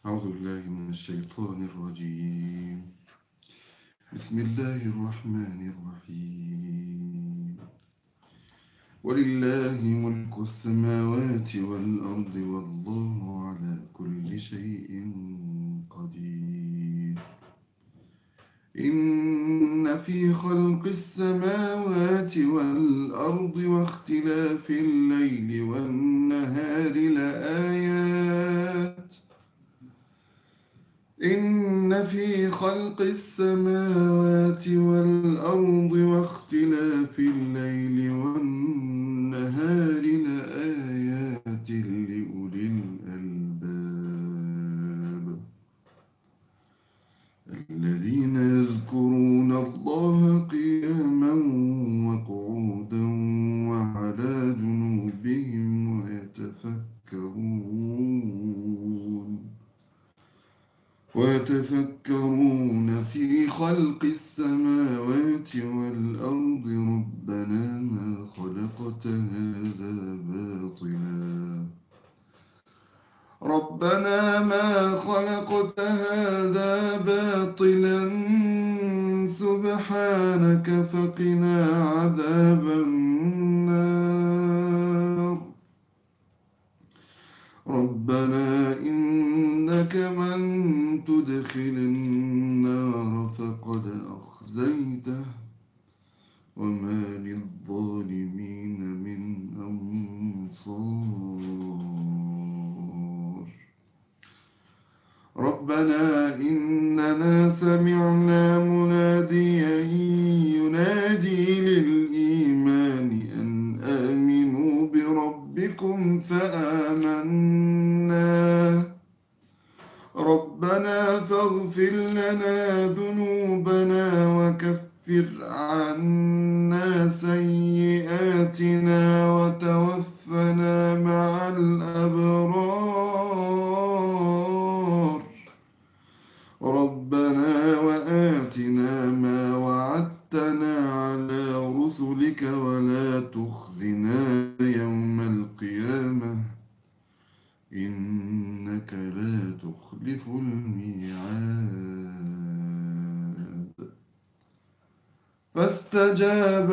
أعوذ بالله من الشيطان الرجيم. بسم الله الرحمن الرحيم. ولله ملك السماوات والأرض والله على كل شيء قدير. إن في خلق السماوات والأرض واختلاف الليل والنهار لآيات إن في خلق السماوات والأرض واختلاف الليل والنهار لآيات لأولي الألباب الذين يذكرون الله قياما وقعودا وعلى جنوبهم ويتفكرون في خلق السماوات والأرض ربنا ما خلقت هذا باطلا سبحانك فقنا عذاب النار ربنا إنك من تدخل النار فقد أخزيته وما للظالمين من أنصار ربنا إننا سمعنا مناديا ينادي للإيمان أن آمنوا بربكم فآمنا ربنا فاغفر لنا ذنوبنا وكفر عنا سيئاتنا وتوفنا مع الأبرار ربنا وآتنا ما وعدتنا على رسلك ولا تخزنا يوم القيامة إنك لا تخلف الميعاد فاستجاب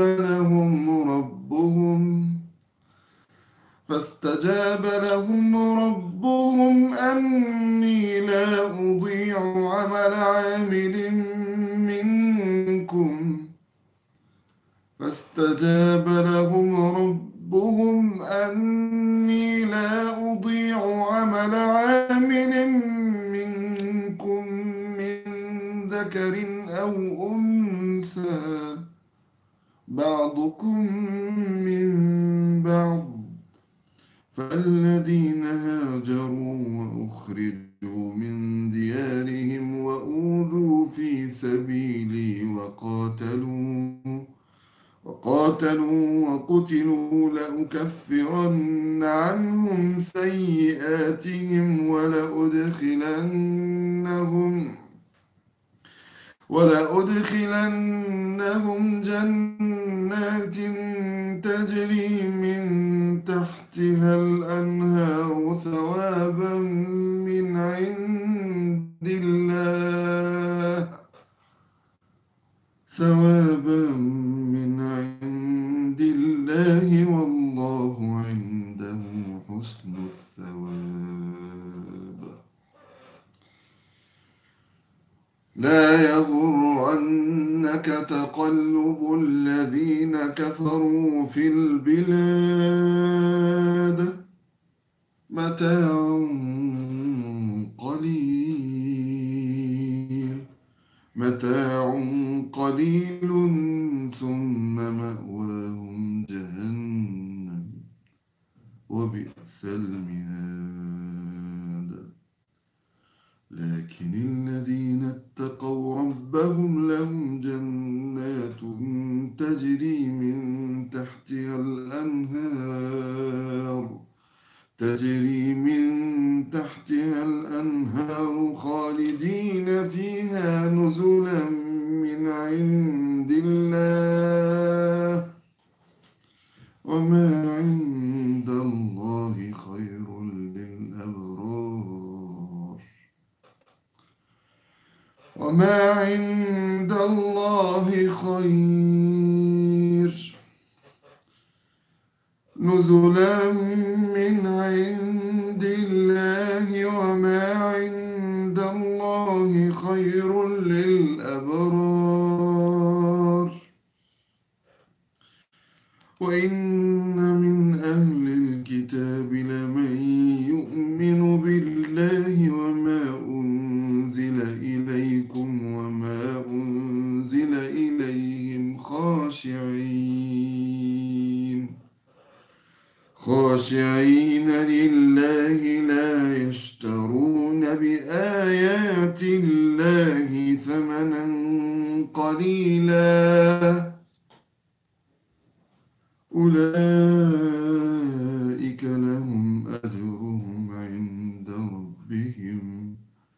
لهم ربهم أني لا أضيع عمل عامل منكم من ذكر أو أنثى بعضكم من بعض فالذين هاجروا وأخرجوا من ديارهم وأوذوا في سبيلي وقاتلوا وقتلوا لأكفرن عنهم سيئاتهم ولأدخلنهم جنات تجري من تحتها الأنهار ثوابا من عند الله والله عنده حسن الثواب لا يغرنك تقلب الذين كفروا في البلاد متاع قليل ثم مأواهم جهنم وبئس المهاد لكن الذين اتقوا ربهم لهم جنات تجري من تحتها الأنهار خالدين فيها نزلا من عند الله وما عند الله خير للأبرار وما عند الله خير نزلا من عند الله وما عند الله خير للأبرار وإن من أهل الكتاب لمن يؤمن بالله وما أنزل إليكم وما أنزل إليهم خاشعين لله لا يشترون بآيات الله ثمنا قليلا أولئك لهم أجرهم عند ربهم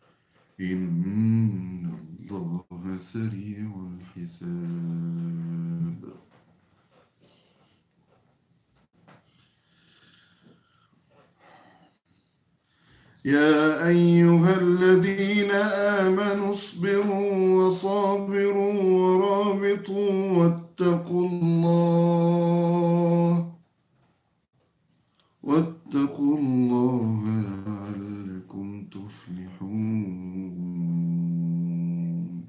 إن الله سريع الحساب. يا أيها الذين آمنوا اصبروا وصابروا ورابطوا واتقوا الله لعلكم تفلحون.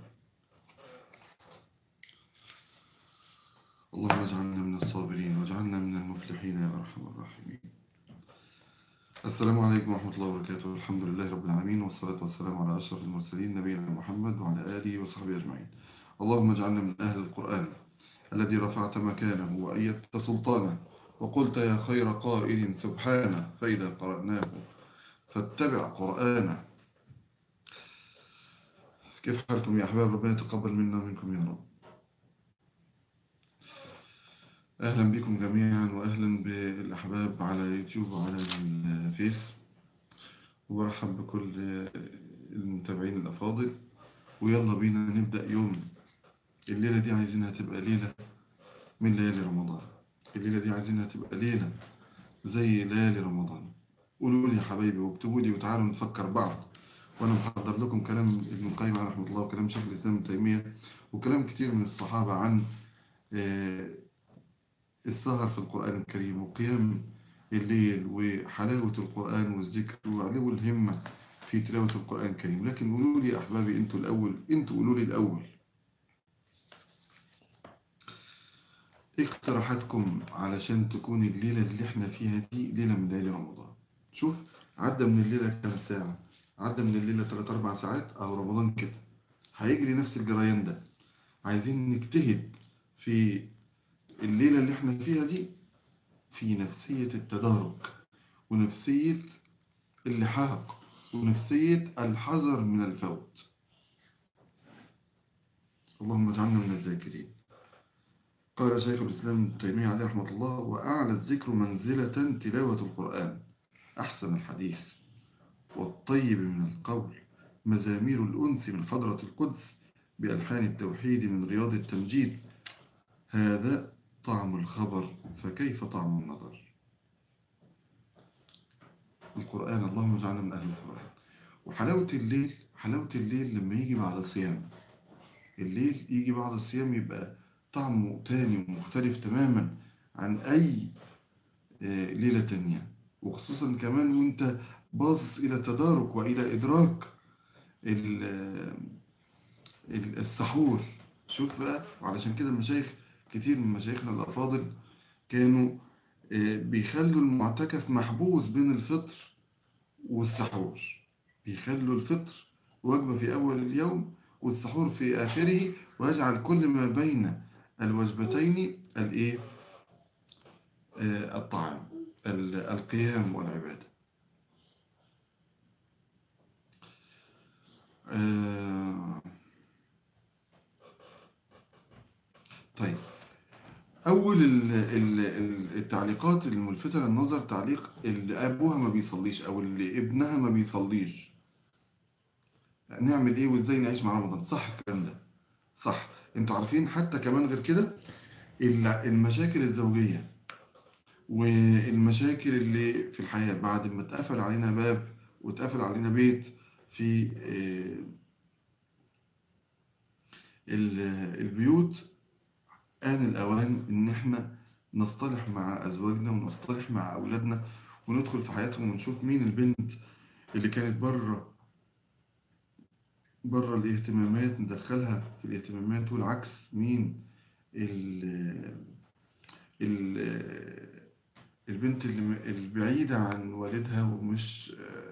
اللهم اجعلنا من الصابرين واجعلنا من المفلحين يا أرحم الراحمين. السلام عليكم ورحمة الله وبركاته. الحمد لله رب العالمين والصلاة والسلام على أشرف المرسلين نبينا محمد وعلى آله وصحبه أجمعين. اللهم اجعلنا من أهل القرآن الذي رفعت مكانه وأيدت سلطانه وقلت يا خير قائل سبحانه فإذا قرأناه فاتبع قرآنه. كيف حالكم يا أحباب؟ ربنا يتقبل منا ومنكم يا رب. أهلا بكم جميعا وأهلا بالأحباب على يوتيوب وعلى الفيس، وبرحب بكل المتابعين الأفاضل. ويلا بينا نبدأ يوم الليلة دي. عايزينها تبقى ليلة من ليالي رمضان. الليلة دي عايزينها تبقى ليلة زي ليالي رمضان. قولوا لي يا حبايبي واكتبوا لي وتعالوا نفكر بعض. وأنا محضر لكم كلام ابن القيم رحمه الله وكلام شيخ الإسلام ابن تيمية وكلام كتير من الصحابة عن السهر في القرآن الكريم وقيام الليل وحلاوة القرآن والذكر وعلو الهمة في تلاوة القرآن الكريم. لكن قولوا لي يا أحبابي انتوا الأول، انتوا قولوا لي الأول ايه اقتراحاتكم علشان تكون الليلة اللي احنا فيها دي ليلة من ليالي رمضان. شوف عدى من الليلة كام ساعة؟ عدى من الليلة 3-4 ساعات. أو رمضان كده هيجري نفس الجريان ده. عايزين نجتهد في الليلة اللي احنا فيها دي في نفسية التدارك ونفسية اللحاق ونفسية الحذر من الفوت. اللهم اجعلنا من الذاكرين. قال شيخ الإسلام ابن تيمية عليه رحمة الله: وأعلى الذكر منزلة تلاوة القرآن، أحسن الحديث والطيب من القول، مزامير الأنس من حضرة القدس، بألحان التوحيد من رياض التمجيد. هذا طعم الخبر فكيف طعم النظر. القرآن، اللهم اجعلنا من أهل القرآن. وحلاوة الليل، حلاوة الليل لما يجي بعد صيام. الليل يجي بعد الصيام يبقى طعمه تاني ومختلف تماما عن أي ليلة تانية. وخصوصا كمان وانت باصص إلى تدارك وإلى إدراك السحور. شوف بقى. وعلشان كده المشايخ كتير من مشايخنا الأفاضل كانوا بيخلوا المعتكف محبوس بين الفطر والسحور. بيخلوا الفطر وجبة في أول اليوم والسحور في آخره، ويجعل كل ما بين الوجبتين الطعام، القيام والعبادة. طيب، أول التعليقات الملفتة للنظر تعليق اللي أبوها ما بيصليش أو اللي ابنها ما بيصليش. نعمل إيه وإزاي نعيش مع رمضان؟ صح الكلام ده صح. انتوا عارفين حتى كمان غير كده المشاكل الزوجية والمشاكل اللي في الحياة بعد ما اتقفل علينا باب واتقفل علينا بيت في البيوت آن الأوان إن إحنا نصطلح مع أزواجنا ونصطلح مع أولادنا، وندخل في حياتهم ونشوف مين البنت اللي كانت بره الاهتمامات ندخلها في الاهتمامات، والعكس مين ال- ال- البنت البعيدة عن والدها ومش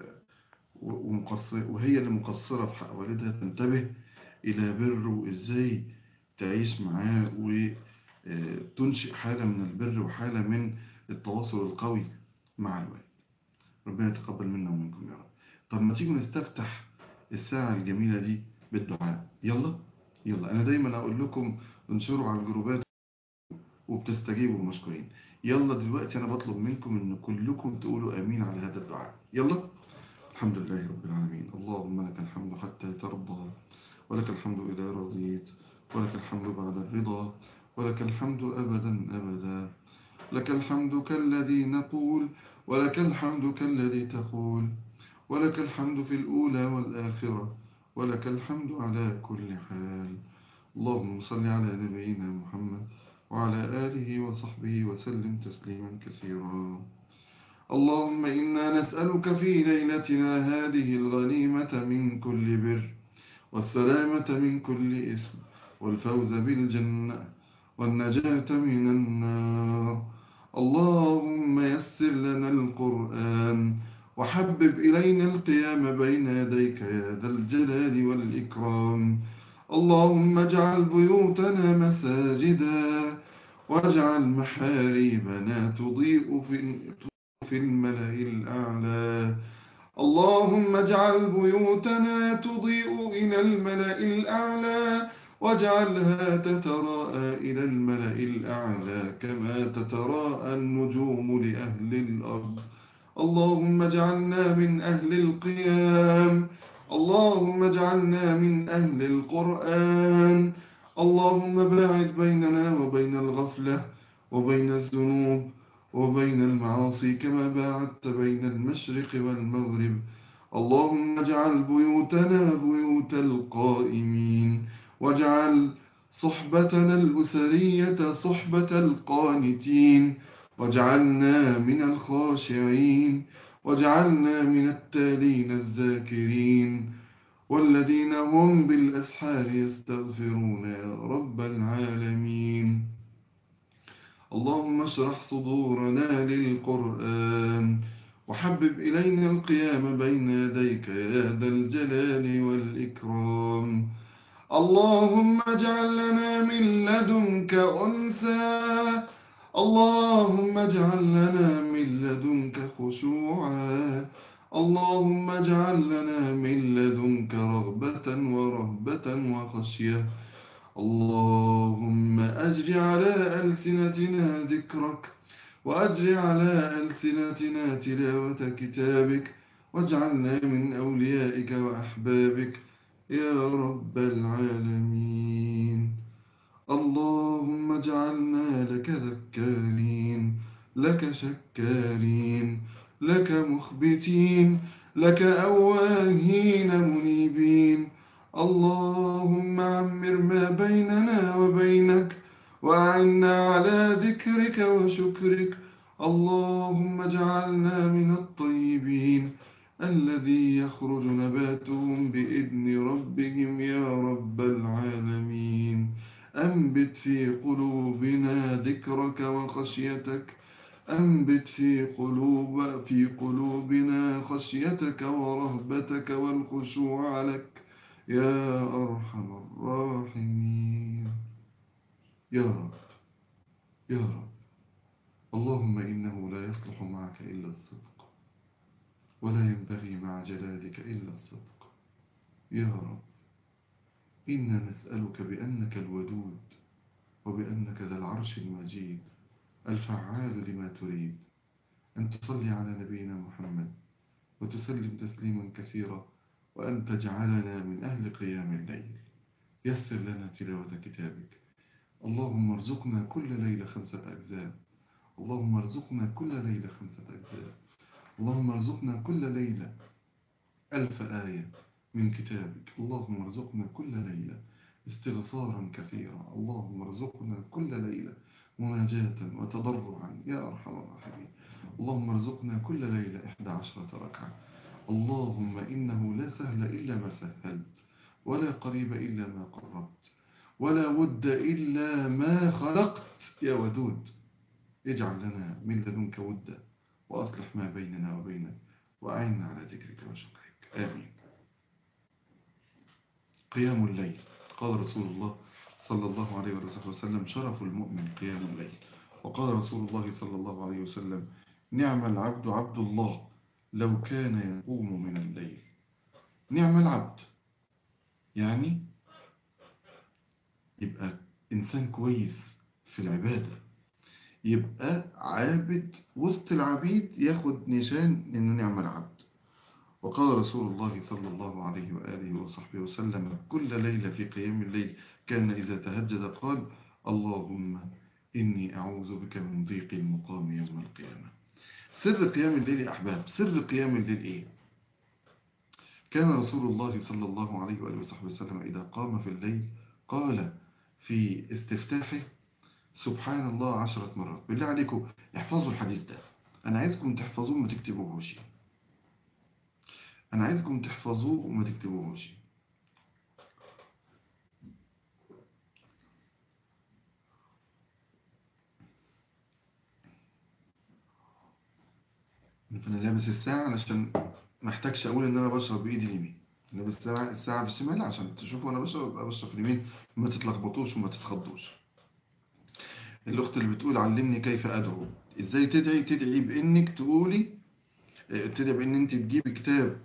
وهي اللي مقصرة في حق والدها، تنتبه إلى بره وإزاي تعيش معاه وتنشئ حالة من البر وحالة من التواصل القوي مع الوالد. ربنا يتقبل منا ومنكم يا رب. طب ما تيجوا نستفتح الساعة الجميلة دي بالدعاء. يلا يلا، أنا دايما أقول لكم انشروا على الجروبات وبتستجيبوا مشكورين. يلا دلوقتي أنا بطلب منكم إن كلكم تقولوا آمين على هذا الدعاء. يلا. الحمد لله رب العالمين، اللهم لك الحمد حتى ترضى، ولك الحمد إذا رضيت، ولك الحمد بعد الرضا، ولك الحمد أبدا أبدا. لك الحمد كالذي نقول، ولك الحمد كالذي تقول، ولك الحمد في الأولى والآخرة، ولك الحمد على كل حال. اللهم صل على نبينا محمد وعلى آله وصحبه وسلم تسليما كثيرا. اللهم إنا نسألك في ليلتنا هذه الغنيمة من كل بر، والسلامة من كل إثم، والفوز بالجنة، والنجاة من النار. اللهم يسر لنا القرآن، وحبب إلينا القيام بين يديك يا ذا الجلال والإكرام. اللهم اجعل بيوتنا مساجدا، واجعل محاريبنا تضيء في الملأ الأعلى. اللهم اجعل بيوتنا تضيء إلى الملأ الأعلى، واجعلها تتراءى إلى الملأ الأعلى كما تتراءى النجوم لأهل الأرض. اللهم اجعلنا من أهل القيام، اللهم اجعلنا من أهل القرآن. اللهم باعد بيننا وبين الغفلة وبين الذنوب وبين المعاصي كما باعدت بين المشرق والمغرب. اللهم اجعل بيوتنا بيوت القائمين، واجعل صحبتنا الأسرية صحبة القانتين، واجعلنا من الخاشعين، واجعلنا من التالين الذاكرين، والذين هم بالأسحار يستغفرون يا رب العالمين. اللهم اشرح صدورنا للقرآن، وحبب إلينا القيام بين يديك يا ذا الجلال والإكرام. اللهم اجعل لنا من لدنك أنثى، اللهم اجعل لنا من لدنك خشوعا، اللهم اجعل لنا من لدنك رغبة ورهبة وخشية. اللهم أجر على ألسنتنا ذكرك، وأجر على ألسنتنا تلاوة كتابك، واجعلنا من أوليائك وأحبابك يا رب العالمين. اللهم اجعلنا لك ذكارين، لك شكارين، لك مخبتين، لك أواهين منيبين. اللهم عمر ما بيننا وبينك، وأعنا على ذكرك وشكرك. اللهم اجعلنا من الطيبين الذي يخرج نباتهم بإذن ربهم يا رب العالمين. أنبت في قلوبنا ذكرك وخشيتك، أنبت في قلوبنا خشيتك ورهبتك والخشوع لك يا أرحم الراحمين. يا رب يا رب. اللهم إنه لا يصلح معك إلا الصدق، ولا ينبغي مع جلالك إلا الصدق. يا رب إنا نسألك بأنك الودود، وبأنك ذا العرش المجيد الفعال لما تريد، أن تصلي على نبينا محمد وتسلم تسليما كثيرا، وأن تجعلنا من أهل قيام الليل. يسر لنا تلاوة كتابك. اللهم ارزقنا كل ليلة 5 أجزاء، اللهم ارزقنا كل ليلة 5 أجزاء، اللهم ارزقنا كل ليلة 1000 آية من كتابك. اللهم ارزقنا كل ليلة استغفارا كثيرا. اللهم ارزقنا كل ليلة مناجاة وتضرعا يا أرحم الراحمين. اللهم ارزقنا كل ليلة 11 ركعة. اللهم إنه لا سهل إلا ما سهلت، ولا قريب إلا ما قربت، ولا ود إلا ما خلقت يا ودود. اجعل لنا من لدنك ودا، وأصلح ما بيننا وبينك، وأعنا على ذكرك وشكرك. آمين. قيام الليل. قال رسول الله صلى الله عليه وسلم: شرف المؤمن قيام الليل. وقال رسول الله صلى الله عليه وسلم: نعم العبد عبد الله لو كان يقوم من الليل. نعم العبد يعني يبقى إنسان كويس في العبادة، يبقى عابد وسط العبيد، ياخد نشان إنه نعم العبد. وقال رسول الله صلى الله عليه وآله وصحبه وسلم: كل ليلة في قيام الليل كان إذا تهجد قال: اللهم إني أعوذ بك من ضيق المقام يوم القيامة. سر قيام الليل يا أحباب، سر قيام الليل إيه؟ كان رسول الله صلى الله عليه وآله وصحبه وسلم إذا قام في الليل قال في استفتاحه: سبحان الله 10 مرات. بالله عليكم احفظوا الحديث ده، أنا عايزكم تحفظوه وما تكتبوهوش. أنا عايزكم تحفظوه وما تكتبوهوش. أنا لابس الساعة علشان محتاجش أقول إن أنا بشرب بإيدي اليمين. لابس الساعة بالشمال عشان تشوفوا أنا بشرب، أبقى بشرب في اليمين، ما تتلخبطوش وما تتخضوش. الأخت اللي بتقول: علمني كيف أدعو. إزاي تدعي؟ تدعي بإنك تقولي، تدعي بإن أنت تجيبي كتاب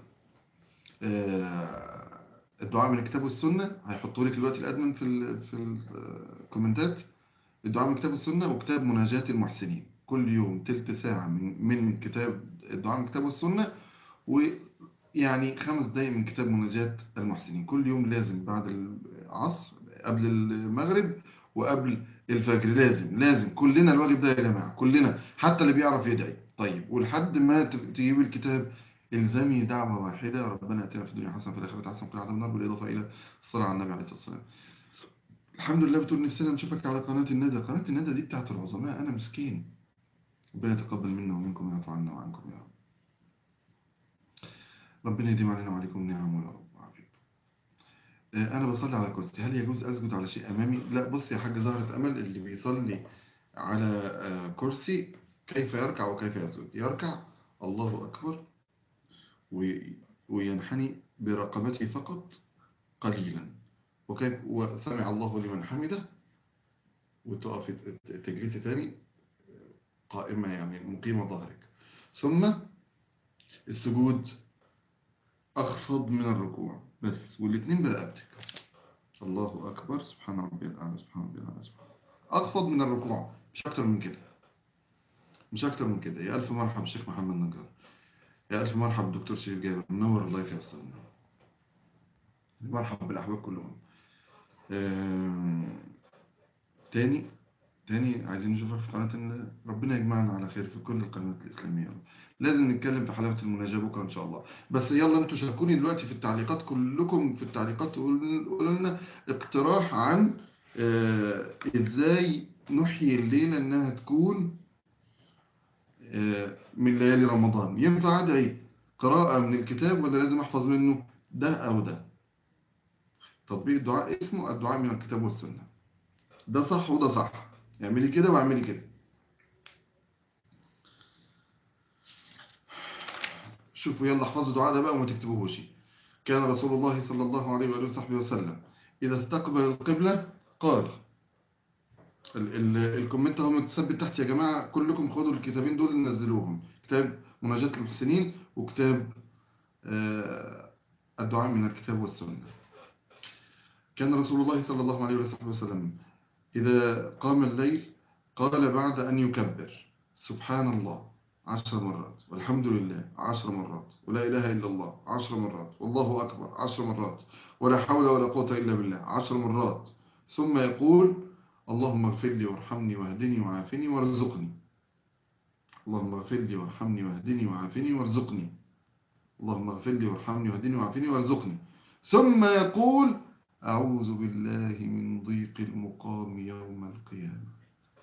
الدعاء من الكتاب والسنة. هيحطوا لك دلوقتي الأدمن في الكومنتات الدعاء من كتاب السنة، وكتاب مناجاة المحسنين. كل يوم تلت ساعة من كتاب الدعاء من كتاب السنة، ويعني 5 دقايق من كتاب مناجاة المحسنين. كل يوم لازم بعد العصر، قبل المغرب، وقبل الفجر. لازم كلنا الواجب ده يا جماعة، كلنا، حتى اللي بيعرف يدعي. طيب، ولحد ما تجيب الكتاب الزمي دعوة واحدة: ربنا اتنا في الدنيا حسنة وفي الآخرة حسنة وقنا عذاب النار، بالإضافة إلى الصلاة على النبي عليه الصلاة والسلام. الحمد لله. بتقول: نفسنا نشوفك على قناة الندى. قناة الندى دي بتاعت العظماء، أنا مسكين. ربنا يتقبل منا ومنكم ويعفو عنا وعنكم يا رب. ربنا يديم علينا وعليكم نعم يا رب وعافية. أنا بصلي على كرسي، هل يجوز أسجد على شيء أمامي؟ لا. بص يا حاج زهرة أمل، اللي بيصلي على كرسي كيف يركع وكيف يسجد؟ يركع الله أكبر وينحني برقبته فقط قليلا، وسمع الله لمن حمده، وتقف تجلسي تاني قائمة، يعني مقيمة ظهرك. ثم السجود أخفض من الركوع بس، والاتنين برقبتك. الله أكبر، سبحان ربي الأعلى، سبحان ربي الأعلى، سبحان. أخفض من الركوع، مش أكتر من كده، مش أكتر من كده. يا ألف مرحب الشيخ محمد نجار، يا ألف مرحب دكتور شريف جابر، منور الله يا أستاذنا. مرحب بالأحباب كلهم. تاني عايزين نشوفك في قناة ربنا يجمعنا على خير في كل القنوات الإسلامية. لازم نتكلم في حلاوة المناجاة بكرة إن شاء الله. بس يلا انتوا شاركوني دلوقتي في التعليقات، كلكم في التعليقات قولوا لنا اقتراح عن ازاي نحيي الليلة انها تكون من ليالي رمضان. ينفع ادعي قراءة من الكتاب ولا لازم احفظ منه؟ ده او ده. تطبيق الدعاء اسمه الدعاء من الكتاب والسنة. ده صح وده صح، اعملي كده واعملي كده. شوفوا يلا احفظوا الدعاء ده بقى وما تكتبوهوش. كان رسول الله صلى الله عليه وآله وصحبه وسلم إذا استقبل القبلة قال، الكومنت هم متثبت تحت يا جماعة، كلكم خدوا الكتابين دول نزلوهم: كتاب مناجاة المحسنين، وكتاب الدعاء من الكتاب والسنة. كان رسول الله صلى الله عليه وسلم إذا قام الليل قال بعد أن يكبر: سبحان الله 10 مرات، والحمد لله 10 مرات، ولا إله إلا الله 10 مرات، والله أكبر 10 مرات، ولا حول ولا قوة إلا بالله 10 مرات. ثم يقول: اللهم اغفر لي وارحمني واهدني وعافني وارزقني. اللهم اغفر لي وارحمني واهدني وعافني وارزقني. اللهم اغفر لي وارحمني واهدني وعافني وارزقني. ثم يقول: أعوذ بالله من ضيق المقام يوم القيامة.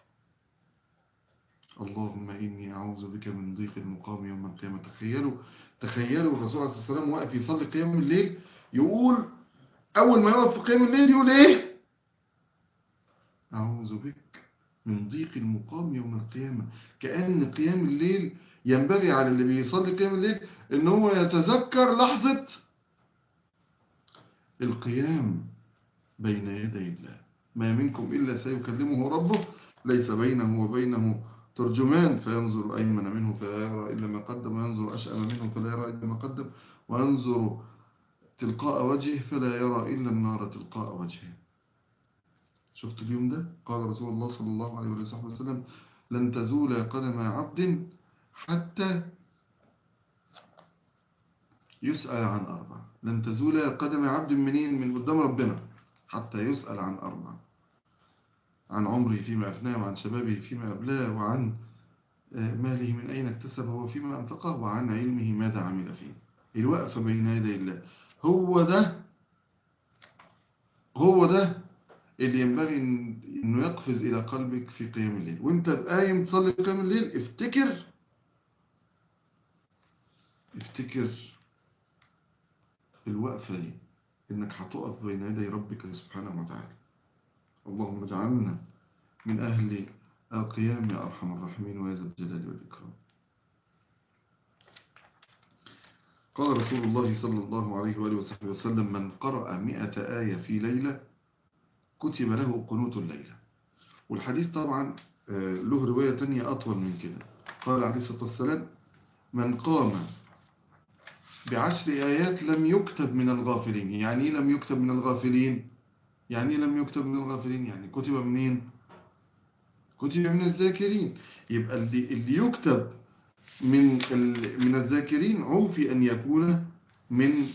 اللهم إني أعوذ بك من ضيق المقام يوم القيامة. تخيلوا الرسول عليه الصلاة والسلام واقف يصلي قيام الليل، يقول أول ما يقف في قيام الليل يقول إيه؟ أعوذ بك من ضيق المقام يوم القيامة. كأن قيام الليل ينبغي على اللي بيصلي قيام الليل إن هو يتذكر لحظة القيام بين يدي الله. ما منكم إلا سيكلمه ربه ليس بينه وبينه ترجمان، فينظر أيمن منه فلا يرى إلا ما قدم، وينظر أشأم منه فلا يرى إلا ما قدم، وينظر تلقاء وجهه فلا يرى إلا النار تلقاء وجهه. شفت اليوم ده؟ قال رسول الله صلى الله عليه وسلم: لن تزول قدم عبد حتى يسأل عن أربع. لن تزول قدم عبد منين؟ من قدام ربنا، حتى يسأل عن أربع: عن عمره فيما أفناه، وعن شبابه فيما أبلاه، وعن ماله من أين اكتسبه وفيما أنفقه، وعن علمه ماذا عمل فيه. الوقفة بين يدي الله هو ده اللي ينبغي إنه يقفز إلى قلبك في قيام الليل. وانت قايم تصلي قيام الليل افتكر الوقفة دي، إنك هتقف بين يدي ربك سبحانه وتعالى. اللهم اجعلنا من أهل القيام يا أرحم الراحمين ويا ذا الجلال والإكرام. قال رسول الله صلى الله عليه وآله وصحبه وسلم: من قرأ 100 آية في ليلة كتب له قنوت الليلة. والحديث طبعا له رواية تانية أطول من كده. قال عليه الصلاة والسلام: من قام ب10 آيات لم يكتب من الغافلين. يعني إيه لم يكتب من الغافلين؟ يعني كتب منين؟ كتب من الذاكرين. يبقى اللي يكتب من الذاكرين عوفي أن يكون من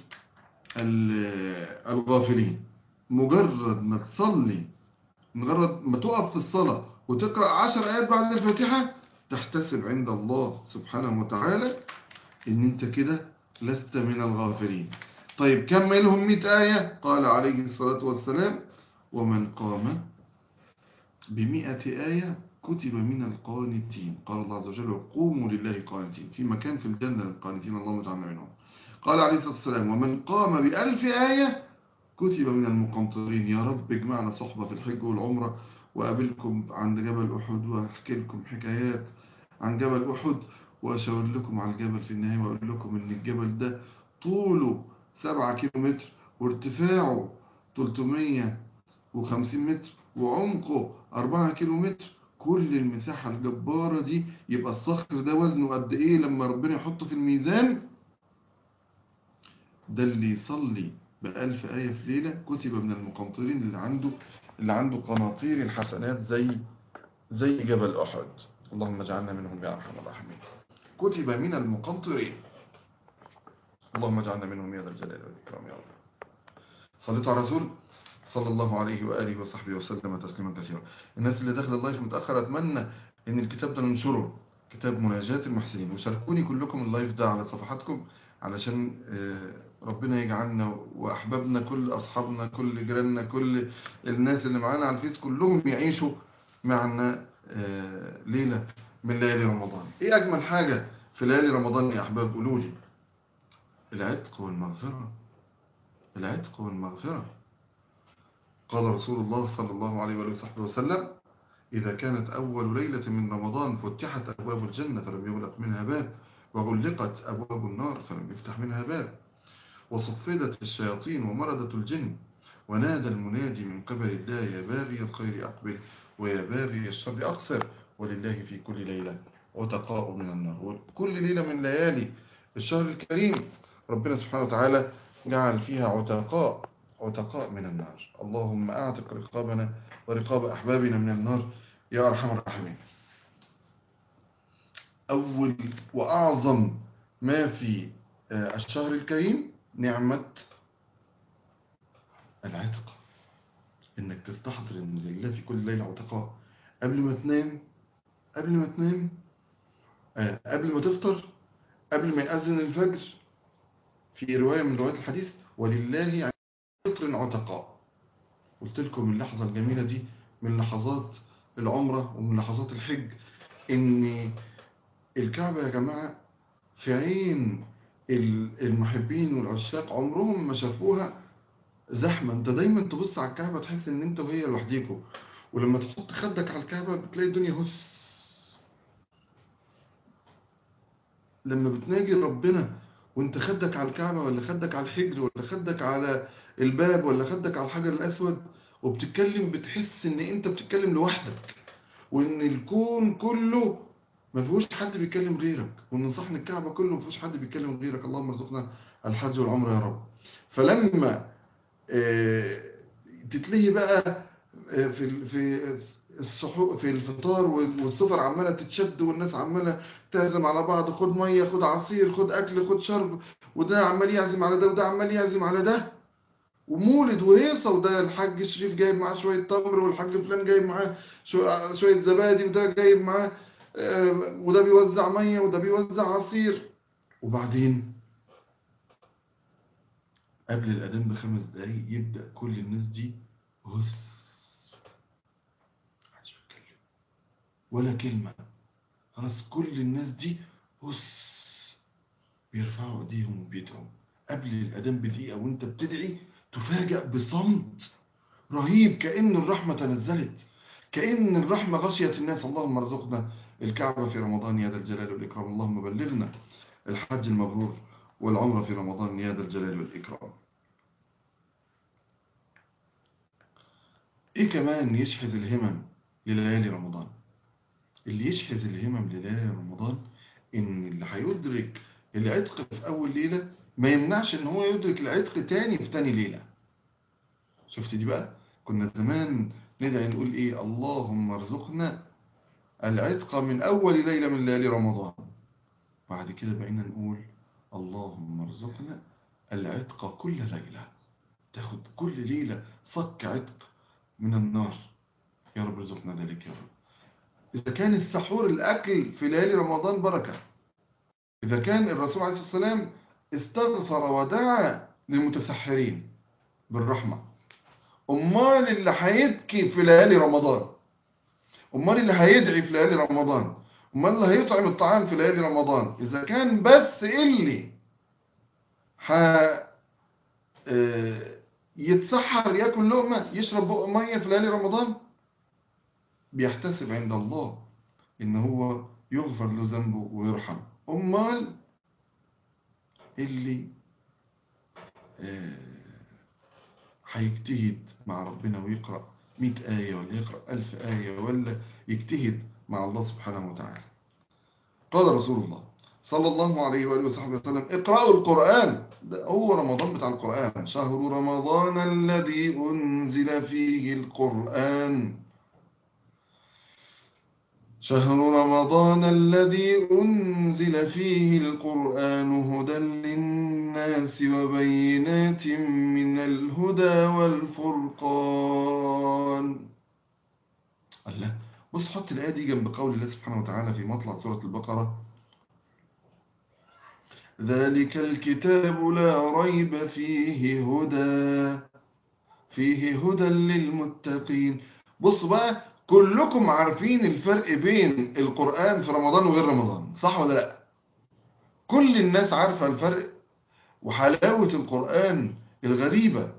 الغافلين. مجرد ما تصلي، مجرد ما تقف في الصلاة وتقرأ 10 آيات بعد الفاتحة، تحتسب عند الله سبحانه وتعالى إن أنت كده لست من الغافلين. طيب كملهم 100 آية. قال عليه الصلاة والسلام: ومن قام ب100 آية كتب من القانتين. قال الله عز وجل: قوموا لله قانتين. في مكان في الجنة للقانتين، اللهم اجعلنا منهم. قال عليه الصلاة والسلام: ومن قام ب1000 آية كتب من المقنطرين. يا رب اجمعنا صحبة في الحج والعمرة، وقابلكم عند جبل أحد، وأحكي لكم حكايات عن جبل أحد، وأشاور لكم على الجبل في النهاية، وأقول لكم إن الجبل ده طوله 7 كيلومتر، وارتفاعه 350 متر، وعمقه 4 كيلومتر. كل المساحة الجبارة دي، يبقى الصخر ده وزنه قد إيه لما ربنا يحطه في الميزان؟ ده اللي يصلي ب1000 آية في ليلة كتب من المقنطرين، اللي عنده قناطير الحسنات زي جبل أحد. اللهم اجعلنا منهم يا أرحم الراحمين. كتب من المقنطرين. اللهم اجعلنا منهم يا ذا الجلال والإكرام يا رب. صليت على رسول صلى الله عليه وآله وصحبه وسلم تسليما كثيرا. الناس اللي داخل اللايف متأخر، أتمنى إن الكتاب ده ننشره، كتاب مناجاة المحسنين. وشاركوني كلكم اللايف ده على صفحاتكم، علشان ربنا يجعلنا وأحبابنا، كل أصحابنا، كل جيراننا، كل الناس اللي معانا على الفيس، كلهم يعيشوا معنا ليلة من ليالي رمضان. إيه أجمل حاجة في ليالي رمضان يا أحباب؟ قولوا لي. العتق والمغفرة. العتق والمغفرة. قال رسول الله صلى الله عليه وآله وسلم: إذا كانت أول ليلة من رمضان فتحت أبواب الجنة فلم يغلق منها باب، وغلقت أبواب النار فلم يفتح منها باب، وصفدت الشياطين ومردت الجن، ونادى المنادي من قبل الله: يا باغي الخير أقبل، ويا باغي الشر أقصر. ولله في كل ليلة عتقاء من النار. وكل ليلة من ليالي الشهر الكريم ربنا سبحانه وتعالى جعل فيها عتقاء من النار. اللهم أعتق رقابنا ورقاب أحبابنا من النار يا أرحم الراحمين. أول وأعظم ما في الشهر الكريم نعمة العتق، إنك تستحضر إن لله في كل ليلة عتقاء. قبل ما تنام، قبل ما تفطر، قبل ما يأذن الفجر. في رواية من روايات الحديث: ولله عند فطر عتقاء. قلت لكم اللحظة الجميلة دي من لحظات العمرة ومن لحظات الحج، إن الكعبة يا جماعة في عين المحبين والعشاق عمرهم ما شافوها زحمة. انت دايما تبص على الكعبة تحس ان انت وهي لوحديكوا، ولما تحط خدك على الكعبة بتلاقي الدنيا هس. لما بتناجي ربنا وانت خدك على الكعبة ولا خدك على الحجر ولا خدك على الباب ولا خدك على الحجر الأسود وبتتكلم، بتحس ان انت بتتكلم لوحدك، وان الكون كله ما فيهوش حد بيتكلم غيرك، وان صحن الكعبة كله ما فيهوش حد بيتكلم غيرك. اللهم ارزقنا الحج والعمرة يا رب. فلما تتلهي بقى في في الفطار والسفر عمالة تتشد والناس عمالة تعزم على بعض، خد مية خد عصير خد أكل خد شرب، وده عمال يعزم على ده وده عمال يعزم على ده، ومولد وهيصة، وده الحاج شريف جايب معاه شوية تمر، والحاج فلان جايب معاه شوية زبادي، وده جايب معاه وده بيوزع مية وده بيوزع عصير. وبعدين قبل الأذان بخمس دقايق يبدأ كل الناس دي هس، محدش بيتكلم ولا كلمة، خلاص كل الناس دي هس، بيرفعوا ايديهم وبيدعوا. قبل الأذان بدقيقة وانت بتدعي تفاجأ بصمت رهيب، كأن الرحمة تنزلت، كأن الرحمة غشيت الناس. اللهم ارزقنا الكعبة في رمضان يا ذا الجلال والإكرام، اللهم بلغنا الحج المبرور والعمرة في رمضان يا ذا الجلال والإكرام. ايه كمان يشحذ الهمم لليالي رمضان؟ اللي يشحذ الهمم لليالي رمضان ان اللي هيدرك العتق في اول ليلة ما يمنعش ان هو يدرك العتق تاني في تاني ليلة. شفت دي بقى؟ كنا زمان ندعي نقول ايه؟ اللهم ارزقنا العتق من اول ليلة من ليالي رمضان. بعد كده بقينا نقول اللهم ارزقنا العتق كل ليلة، تاخد كل ليلة صك عتق من النار. يا رب ارزقنا ذلك يا رب. إذا كان السحور الأكل في ليالي رمضان بركة، إذا كان الرسول عليه الصلاة والسلام استغفر ودعا للمتسحرين بالرحمة، أمال اللي هيبكي في ليالي رمضان، أمال اللي هيدعي في ليالي رمضان، أمال اللي هيطعم الطعام في ليالي رمضان، إذا كان بس اللي ح... يتسحر ياكل لقمة يشرب بق مية في ليالي رمضان بيحتسب عند الله إن هو يغفر له ذنبه ويرحم. أمال اللي هيجتهد مع ربنا ويقرأ 100 آية ولا يقرأ 1000 آية ولا يجتهد مع الله سبحانه وتعالى. قال رسول الله صلى الله عليه وآله وصحبه وسلم اقرأوا القرآن، ده هو رمضان بتاع القرآن، شهر رمضان الذي أنزل فيه القرآن، شهر رمضان الذي أنزل فيه القرآن هدى للناس وبينات من الهدى والفرقان. الله، بص حط الآية دي جنب قول الله سبحانه وتعالى في مطلع سورة البقرة: ذلك الكتاب لا ريب فيه هدى، فيه هدى للمتقين. بص بقى، كلكم عارفين الفرق بين القرآن في رمضان وغير رمضان، صح ولا لا؟ كل الناس عارفة الفرق وحلاوة القرآن الغريبة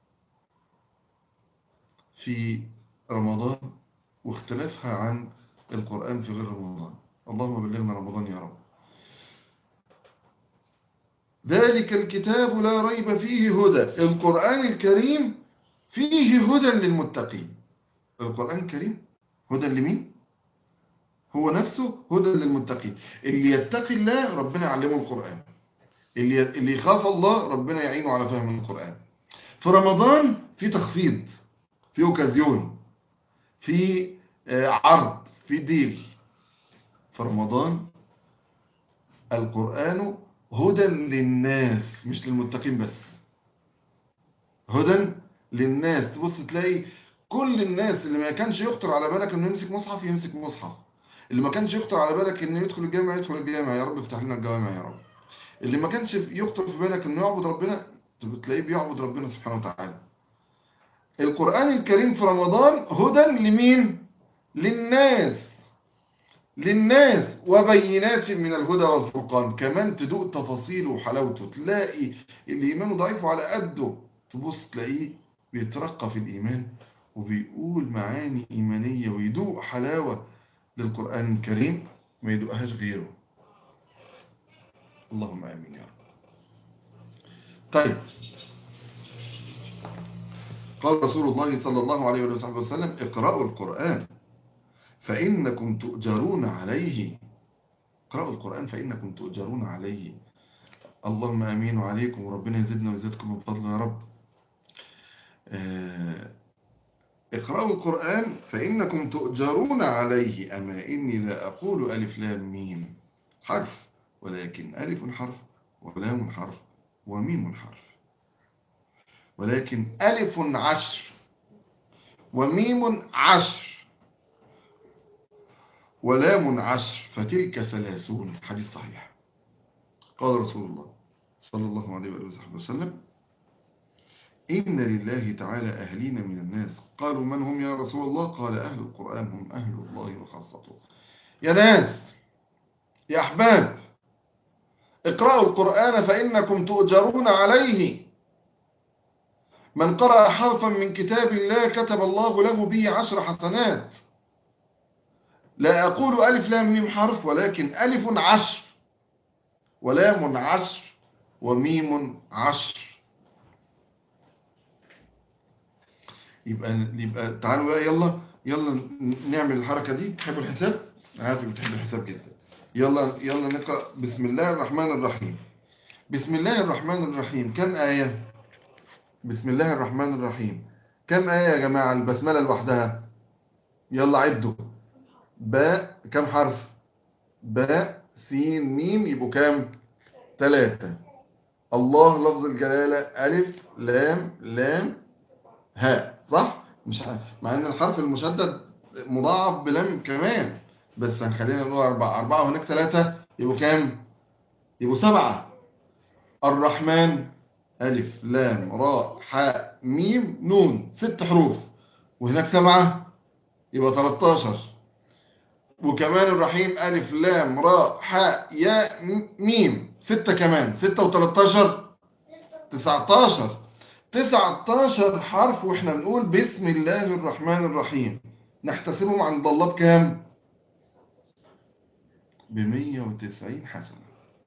في رمضان واختلافها عن القرآن في غير رمضان. اللهم بلغنا رمضان يا رب. ذلك الكتاب لا ريب فيه هدى، القرآن الكريم فيه هدى للمتقين. القرآن الكريم هدى لمين؟ هو نفسه هدى للمتقين. اللي يتقي الله ربنا يعلمه القرآن، اللي يخاف الله ربنا يعينه على فهم القرآن. في رمضان في تخفيض، في اوكازيون، في عرض، في ديل. في رمضان القرآن هدى للناس مش للمتقين بس، هدى للناس. تبص تلاقي كل الناس اللي ما كانش يخطر على بالك انه يمسك مصحف يمسك مصحف، اللي ما كانش يخطر على بالك انه يدخل الجامع يدخل الجامع، يا رب افتح لنا الجوامع يا رب. اللي ما كانش يخطر في بالك انه يعبد ربنا تلاقيه بيعبد ربنا سبحانه وتعالى. القرآن الكريم في رمضان هدى لمين؟ للناس وبينات من الهدى والفرقان. كمان تدوق تفاصيله وحلاوته، تلاقي اللي إيمانه ضعيف على قده تبص تلاقيه بيترقى في الإيمان وبيقول معاني إيمانية ويدوق حلاوة للقرآن الكريم ما يدوقهاش غيره. اللهم آمين يا رب. طيب، قال رسول الله صلى الله عليه وسلم: اقرأوا القرآن فإنكم تؤجرون عليه. اقرأوا القرآن فإنكم تؤجرون عليه. اللهم آمين وعليكم، وربنا يزدنا ويزدكم من فضل يا رب. اقرأوا القرآن فإنكم تؤجرون عليه. أما إني لا أقول ألف لام ميم حرف، ولكن ألف حرف ولام حرف وميم حرف، ولكن ألف عشر وميم عشر ولام عشر فتلك 30. حديث صحيح. قال رسول الله صلى الله عليه وسلم: إن لله تعالى أهلين من الناس. قالوا: من هم يا رسول الله؟ قال: أهل القرآن هم أهل الله وخاصته. يا ناس، يا أحباب، اقرأوا القرآن فإنكم تؤجرون عليه. من قرأ حرفا من كتاب الله كتب الله له به 10 حسنات. لا أقول ألف لام ميم حرف، ولكن ألف عشر ولام عشر وميم عشر. يبقى تعالوا بقى، يلا نعمل الحركة دي. بتحبوا الحساب؟ عارف بتحب الحساب جدا. يلا نقرأ. بسم الله الرحمن الرحيم. بسم الله الرحمن الرحيم كم آية؟ بسم الله الرحمن الرحيم كم آية يا جماعة؟ البسملة لوحدها يلا عدوا. باء كم حرف؟ باء سين ميم يبقوا كام؟ 3. الله لفظ الجلالة ألف لام هاء، صح؟ مش مع ان الحرف المشدد مضاعف بلام كمان، بس هنخلينا نقول 4 وهناك 3 يبقوا كام؟ يبقوا 7. الرحمن ألف لام راء حاء ميم نون 6 حروف، وهناك 7 يبقى 13. وكمان الرحيم ألف لام راء حاء ياء ميم 6 كمان، 6 و13 19. 19 حرف واحنا بنقول بسم الله الرحمن الرحيم. نحتسبهم عند الله بكام؟ ب190 حسنة.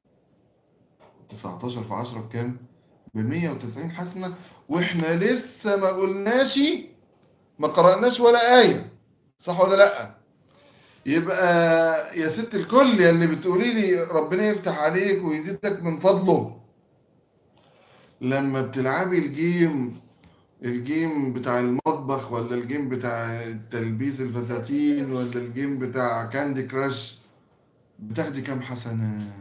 19 في 10 بكام؟ ب190 حسنة. واحنا لسه ما قلناش، ما قرأناش ولا آية، صح ولا لأ؟ يبقى يا ست الكل يا اللي بتقولي لي ربنا يفتح عليك ويزيدك من فضله، لما بتلعبي الجيم بتاع المطبخ، ولا الجيم بتاع تلبيس الفساتين، ولا الجيم بتاع كاندي كراش، بتاخدي كام حسنة؟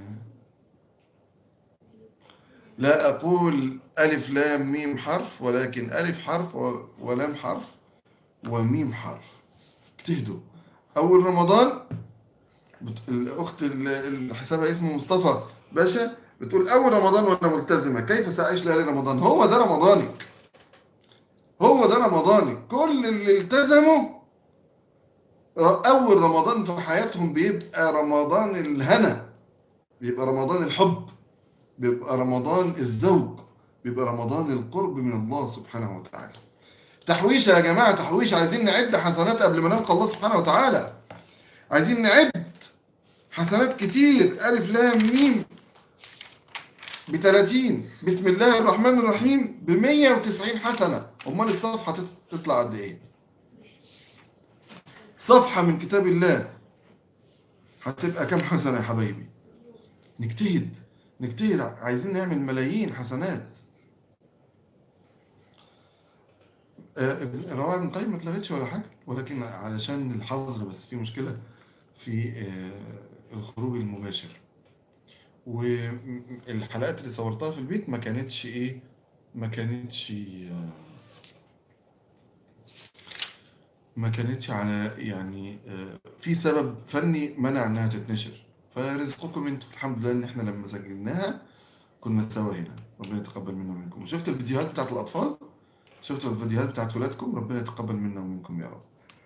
لا أقول ألف لام ميم حرف، ولكن ألف حرف ولام حرف وميم حرف. تهدوا. أول رمضان الأخت اللي حسابها اسمه مصطفى باشا بتقول: أول رمضان وأنا ملتزمة، كيف سأعيش ليالي رمضان؟ هو ده رمضانك، هو ده رمضانك. كل اللي التزموا أول رمضان في حياتهم بيبقى رمضان الهنا، بيبقى رمضان الحب، بيبقى رمضان الذوق، بيبقى رمضان القرب من الله سبحانه وتعالى. تحويشة يا جماعة، تحويشة. عايزين نعد حسنات قبل ما نلقى الله سبحانه وتعالى. عايزين نعد حسنات كتير. ألف لام ميم ب30. بسم الله الرحمن الرحيم ب190 حسنة. أمال الصفحة تطلع قد إيه؟ صفحة من كتاب الله هتبقى كم حسنة يا حبايبي؟ نجتهد. عايزين نعمل ملايين حسنات. الروائع ابن القيم ما اتلغتش ولا حاجة، ولكن علشان الحظر بس في مشكلة في الخروج المباشر. والحلقات اللي صورتها في البيت ما كانتش ما كانتش على يعني في سبب فني منع انها تتنشر. فرزقكم انتم. الحمد لله ان احنا لما سجلناها كنا سوا هنا. ربنا يتقبل منا ومنكم. شفت الفيديوهات بتاعت الاطفال شفتوا الفيديوهات بتاعت ولادكم؟ ربنا يتقبل منا ومنكم يا رب.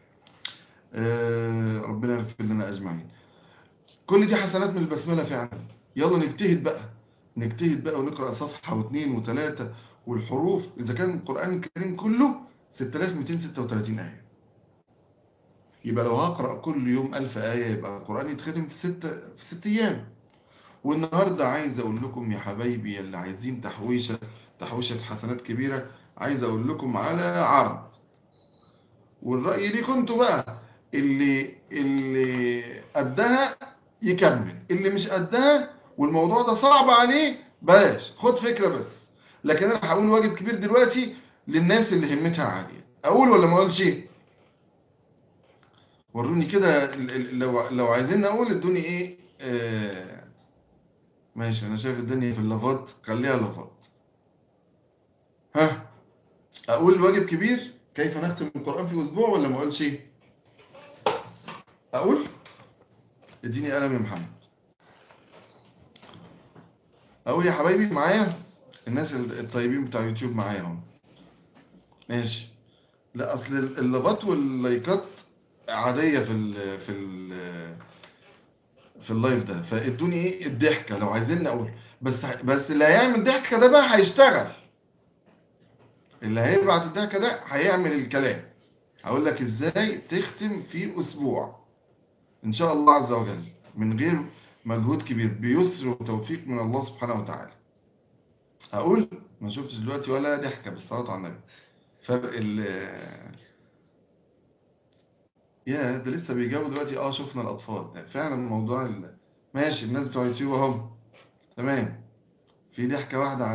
ربنا يغفر لنا أجمعين. كل دي حسنات من البسملة فعلا. يلا نجتهد بقى، نجتهد بقى ونقرأ صفحة واثنين وثلاثة. والحروف إذا كان القرآن الكريم كله 6236 آية، يبقى لو هقرأ كل يوم 1000 آية يبقى القرآن يتختم في 6 أيام. والنهاردة عايز أقول لكم يا حبايبي اللي عايزين تحويشة حسنات كبيرة، عايز أقول لكم على عرض، والرأي ليكم انتوا بقى. اللي قدها يكمل، اللي مش قدها والموضوع ده صعب عليه بلاش، خد فكرة بس. لكن انا هقول واجب كبير دلوقتي للناس اللي همتها عالية. اقول ولا ما اقولش؟ وروني كده لو عايزين اقول ادوني ايه. ماشي، انا شايف الدنيا في اللافات، خليها لافات. ها، اقول واجب كبير كيف نختم القرآن في اسبوع ولا ما اقولش؟ اقول. اديني قلم يا محمد. اقول يا حبايبي معايا، الناس الطيبين بتاع يوتيوب معايا اهو. ماشي. لا اصل اللغات واللايكات عاديه في اللايف ده، فادوني ايه الضحكه لو عايزين نقول. بس اللي هيعمل ضحكه ده بقى هيشتغل، اللي هيبعت الضحكه ده هيعمل الكلام. هقول لك ازاي تختم في اسبوع ان شاء الله عز وجل من غير مجهود كبير، بيسر وتوفيق من الله سبحانه وتعالى. هقول. ما شفتش دلوقتي ولا ضحكه بالصلاه على النبي. فرق يا ده لسه بيجاوبوا دلوقتي. شفنا الاطفال فعلا موضوع ماشي. الناس بتوع يوتيوب اهم. تمام. في ضحكه واحده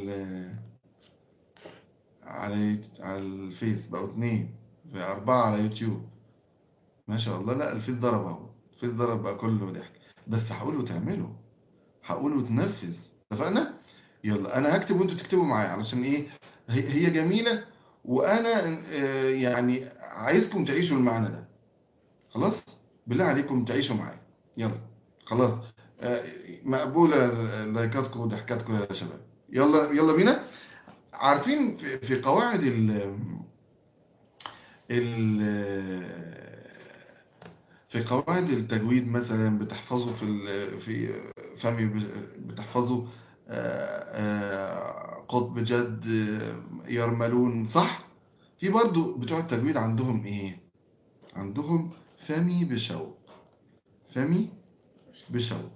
على الفيس، بقوا 2 في 4 على يوتيوب. ما شاء الله. لا الفيس ضرب اهو، الفيس ضرب بقى كله ضحك. بس هقول وتعملوا، هقول وتنفذ. اتفقنا؟ يلا انا هكتب وانتوا تكتبوا معايا علشان ايه. هي جميله، وانا يعني عايزكم تعيشوا المعنى ده. خلاص، بالله عليكم تعيشوا معايا. يلا خلاص. آه، مقبولة لايكاتكم وضحكاتكم يا شباب. يلا يلا بينا. عارفين في قواعد ال في قواعد التجويد مثلا بتحفظوا في فمي، بتحفظوا قطب جد، يرملون، صح؟ في برضو بتوع التجويد عندهم ايه؟ عندهم فمي بشوق. فمي بشوق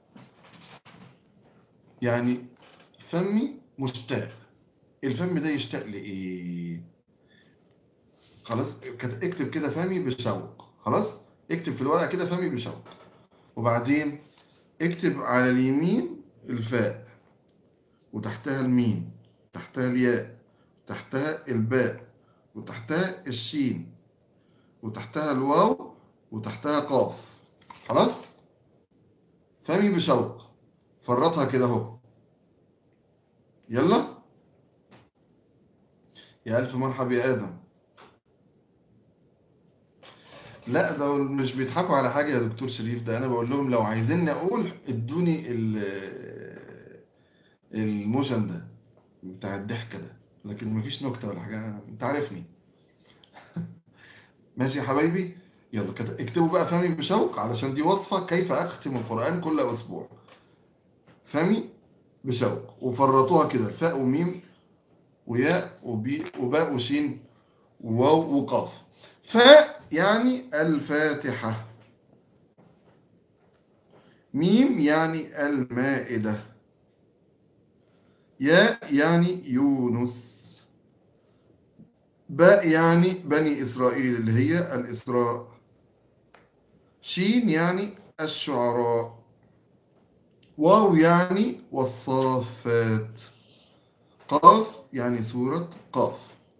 يعني فمي مشتاق. الفم ده يشتاق لإيه؟ خلاص، اكتب كده فمي بشوق. خلاص، اكتب في الورقة كده فمي بشوق. وبعدين اكتب على اليمين الفاء، وتحتها الميم، تحتها الياء، تحتها الباء، وتحتها الشين، وتحتها الواو، وتحتها قاف. خلاص، فمي بشوق. فرطها كده اهو. يلا. يا ألف مرحب يا آدم. لا ده مش بيضحكوا على حاجة يا دكتور شريف، ده أنا بقول لهم لو عايزين أقول ادوني الموشن ده بتاع الضحكة ده، لكن مفيش نكتة ولا حاجة، أنت عارفني. ماشي يا حبايبي. يلا كده اكتبوا بقى فمي بشوق، علشان دي وصفة كيف أختم القرآن كل أسبوع. فمي بشوق، وفرطوها كده فاء وميم وياء وبي وباء وشين وواو وقاف. فاء يعني الفاتحة، ميم يعني المائدة، ياء يعني يونس، باء يعني بني إسرائيل اللي هي الإسراء، شين يعني الشعراء، واو يعني والصافات، قاف يعني سورة قاف.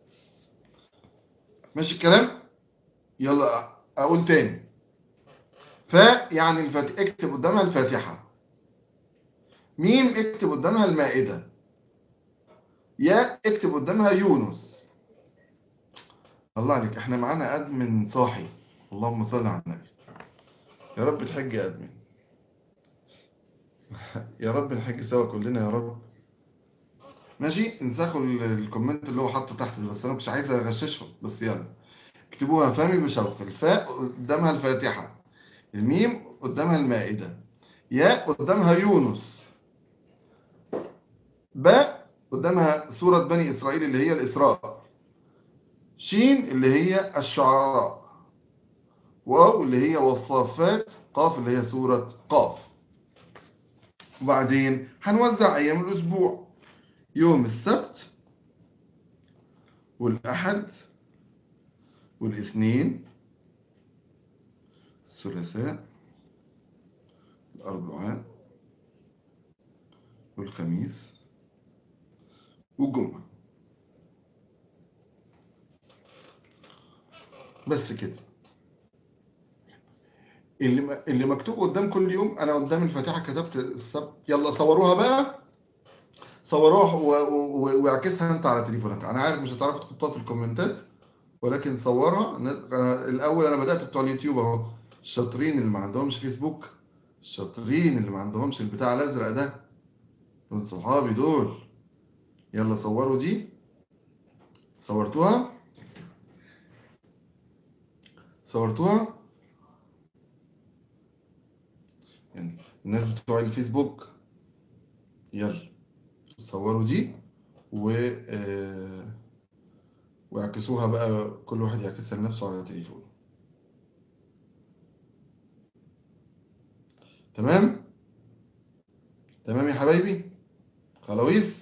ماشي الكلام؟ يلا أقول تاني. فاء يعني اكتب قدامها الفاتحة، ميم اكتب قدامها المائدة، ياء اكتب قدامها يونس. الله عليك، احنا معانا أدمن صاحي. اللهم صل على النبي. يا رب تحج يا أدمن، يا رب نحج سوا كلنا يا رب. ماشي، انسخوا الكومنت اللي هو حاطه تحت ده، بس انا مش عايز اغششهم، بس يلا اكتبوها. فمي بشوق، الفاء قدامها الفاتحة، الميم قدامها المائدة، ياء قدامها يونس، باء قدامها سورة بني إسرائيل اللي هي الإسراء، شين اللي هي الشعراء، واو اللي هي والصافات، قاف اللي هي سورة قاف. وبعدين هنوزع أيام الأسبوع: يوم السبت والأحد والاثنين، الثلاثاء، الأربعاء والخميس والجمعة. بس كده. اللي مكتوب قدام كل يوم، انا قدام الفاتحه كتبت السبت، يلا صوروها بقى، صوروها واعكسها انت على تليفونك. انا عارف مش هتعرف تحطها في الكومنتات، ولكن صورها. الاول انا بدات بتوع اليوتيوب اهو، الشاطرين اللي ما عندهمش فيسبوك، الشاطرين اللي ما عندهمش البتاع الازرق ده، دول صحابي دول. يلا صوروا دي، صورتوها، صورتوها يعني الناس بتوع الفيسبوك، يلا صوروا دي و واعكسوها بقى، كل واحد يعكسها لنفسه على تليفونه. تمام، تمام يا حبايبي، خلاويص.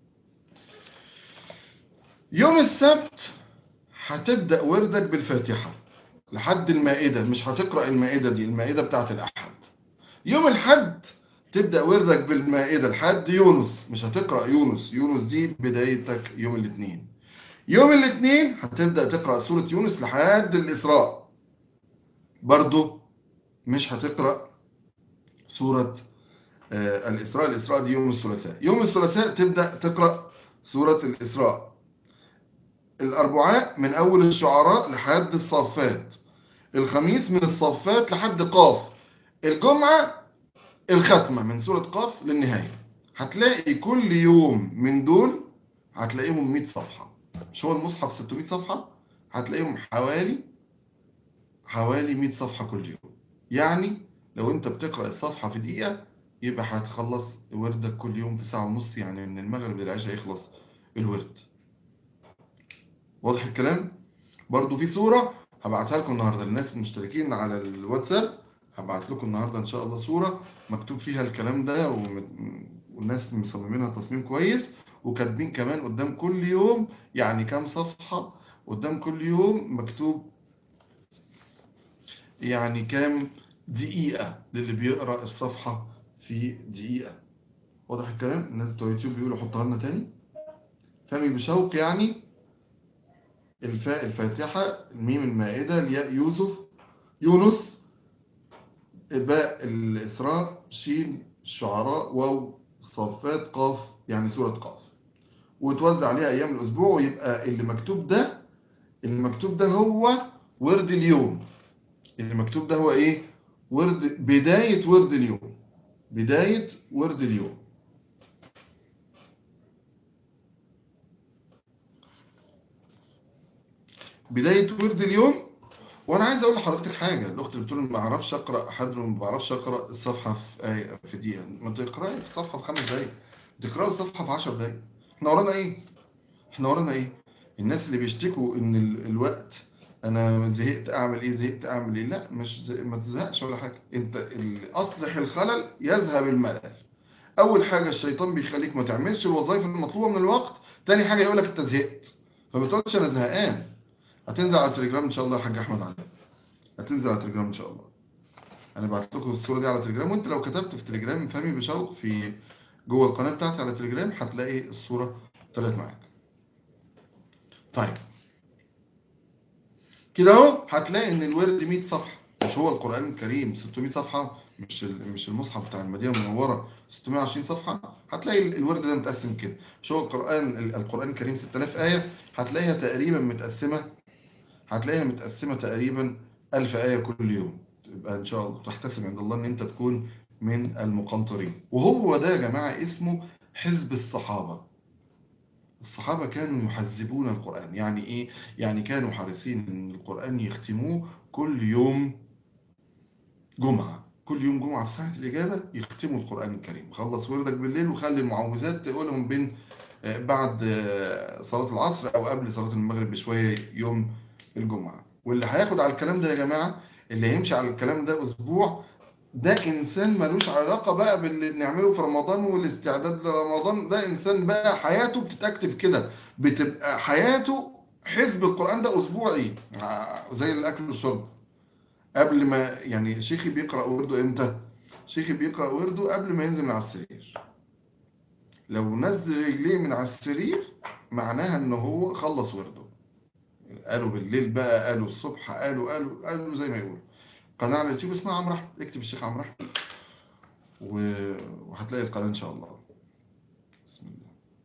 يوم السبت هتبدأ وردك بالفاتحة لحد المائدة، مش هتقرأ المائدة دي، المائدة بتاعت الأحد. يوم الحد تبدأ وردك بالمائدة لحد يونس، مش هتقرأ يونس، يونس دي بدايتك يوم الاثنين. يوم الاثنين هتبدأ تقرأ سورة يونس لحد الإسراء، برضو مش هتقرأ سورة الإسراء. الإسراء دي يوم الثلاثاء. يوم الثلاثاء تبدأ تقرأ سورة الإسراء. الأربعاء من أول الشعراء لحد الصافات. الخميس من الصافات لحد قاف. الجمعة الختمة من سورة قاف للنهاية. هتلاقي كل يوم من دول هتلاقيهم 100 صفحة. مش هو المصحف 600 صفحة؟ هتلاقيهم حوالي 100 صفحة كل يوم. يعني لو انت بتقرأ الصفحة في دقيقة، يبقى هتخلص وردك كل يوم في ساعة ونص، يعني من المغرب للعشاء يخلص الورد. واضح الكلام؟ برضو في صورة هبعتها لكم النهاردة للناس المشتركين على الواتساب، هبعت لكم النهاردة ان شاء الله صورة مكتوب فيها الكلام ده، والناس مصممينها تصميم كويس، وكاتبين كمان قدام كل يوم يعني كام صفحة، قدام كل يوم مكتوب يعني كام دقيقة للي بيقرأ الصفحة في دقيقة. واضح الكلام؟ الناس بتوع يوتيوب بيقولوا حطها لنا تاني. فمي بشوق يعني الفاء الفاتحة، الميم المائدة، الياء يوسف يونس، باء الإسراء، شين الشعراء، واو الصافات، قاف يعني سورة قاف. وتوزع عليها أيام الأسبوع، ويبقى اللي مكتوب ده هو ورد اليوم. اللي مكتوب ده هو إيه؟ بداية ورد اليوم، بداية ورد اليوم. بداية ورد اليوم. وانا عايز اقول لحضرتك حاجه، الاخت اللي بتقول ما بعرفش اقرا حد، ما بعرفش اقرا الصفحه في في دقيقه، ما تقراي الصفحه في 5 دقايق، تقراي الصفحه في 10 دقايق. احنا ورانا ايه؟ احنا ورانا ايه؟ الناس اللي بيشتكوا ان الوقت، انا زهقت اعمل ايه، زهقت اعمل ايه، لا مش ما تزهقش ولا حاجه. انت اصلح الخلل يذهب الملل. اول حاجه الشيطان بيخليك ما تعملش الوظائف المطلوبه من الوقت، تاني حاجه يقول لك انت زهقت، فما تقولش انا زهقان. هتنزل على التليجرام ان شاء الله يا حاج احمد علي، هتنزل على التليجرام ان شاء الله. انا بعت لكم الصوره دي على التليجرام، وانت لو كتبت في تليجرام فهمي بشوق في جوه القناه بتاعتي على التليجرام هتلاقي الصوره طلعت معاك. طيب كده اهو هتلاقي ان الورد 100 صفحه، مش هو القران الكريم 600 صفحه، مش المصحف بتاع المدينه المنوره 620 صفحه. هتلاقي الورد ده متقسم كده. مش هو القران الكريم 6000 ايه، هتلاقيها تقريبا متقسمه، هتلاقيها متقسمة تقريبا 1000 آية كل يوم. تبقى إن شاء الله تحتسب عند الله إن أنت تكون من المقنطرين. وهو ده يا جماعة اسمه حزب الصحابة. الصحابة كانوا يحذبون القرآن. يعني إيه؟ يعني كانوا حريصين إن القرآن يختموه كل يوم جمعة. كل يوم جمعة في ساعة الإجابة يختموا القرآن الكريم. خلص وردك بالليل وخلي المعوذات تقولهم بين بعد صلاة العصر أو قبل صلاة المغرب بشوية يوم الجمعة. واللي هياخد على الكلام ده يا جماعة، اللي هيمشي على الكلام ده أسبوع، ده إنسان ملوش علاقة بقى باللي بنعمله في رمضان والاستعداد لرمضان. ده إنسان بقى حياته بتتكتب كده، بتبقى حياته حزب القرآن ده أسبوعي، زي الأكل والشرب. قبل ما يعني شيخي بيقرأ ورده إمتى؟ شيخي بيقرأ ورده قبل ما ينزل من على السرير. لو نزل رجليه من على السرير معناها إن هو خلص ورده. قالوا بالليل بقى، قالوا الصبح، قالوا زي ما يقولوا. قناة على اليوتيوب اسمها عمرو أحمد، اكتب الشيخ عمرو أحمد وهتلاقي القناة إن شاء الله. بسم الله.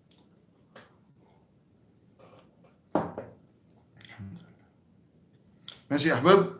ماشي يا أحباب،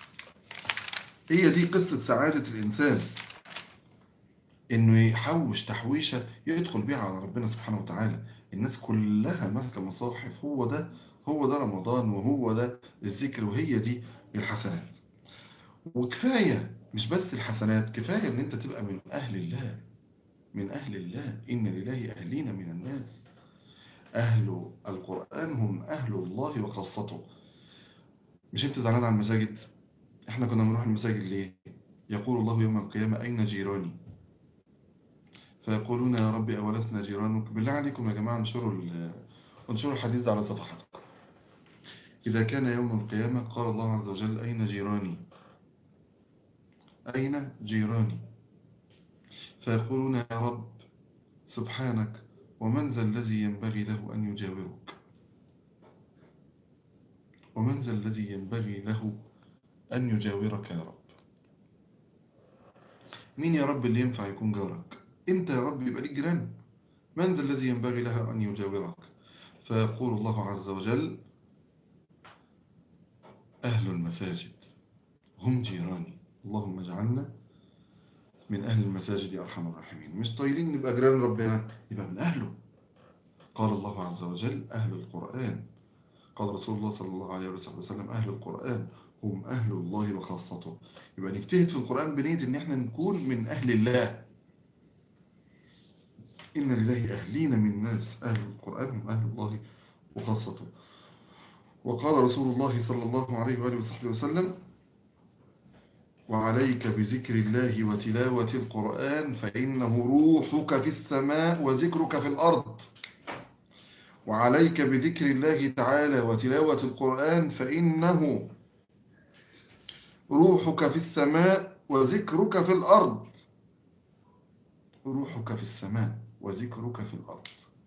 هي دي قصة سعادة الإنسان، إنه يحوش تحويشة يدخل بيها على ربنا سبحانه وتعالى. الناس كلها ماسكة مصاحف، هو ده رمضان، وهو ده الذكر، وهي دي الحسنات. وكفاية مش بس الحسنات، كفاية إن أنت تبقى من أهل الله. من أهل الله، إن لله أهلين من الناس. أهل القرآن هم أهل الله وخاصته. مش أنت زعلان على المساجد؟ إحنا كنا بنروح المساجد ليه؟ يقول الله يوم القيامة أين جيراني؟ فيقولون يا ربي أولسنا جيرانك. بالله عليكم يا جماعة انشروا الحديث ده على صفحاتكم. إذا كان يوم القيامة قال الله عز وجل أين جيراني؟ أين جيراني؟ فيقولون يا رب سبحانك، ومن ذا الذي ينبغي له أن يجاورك؟ ومن ذا الذي ينبغي له أن يجاورك يا رب؟ مين يا رب اللي ينفع يكون جارك؟ أنت يا رب يبقى ليك جيران. من ذا الذي ينبغي له أن يجاورك؟ فيقول الله عز وجل أهل المساجد هم جيراني. اللهم اجعلنا من أهل المساجد يا أرحم الراحمين. مش طايلين نبقى جيران ربنا، يبقى من أهله. قال الله عز وجل أهل القرآن، قال رسول الله صلى الله عليه وسلم أهل القرآن هم أهل الله وخاصته. يبقى نجتهد في القرآن بنية إن احنا نكون من أهل الله. إن لله أهلين من الناس، أهل القرآن هم أهل الله وخاصته. وقال رسول الله صلى الله عليه وآله وصحبه وسلم وعليك بذكر الله وتلاوة القرآن فإنه روحك في السماء وذكرك في الأرض. وعليك بذكر الله تعالى وتلاوة القرآن فإنه روحك في السماء وذكرك في الأرض. روحك في السماء وذكرك في الأرض.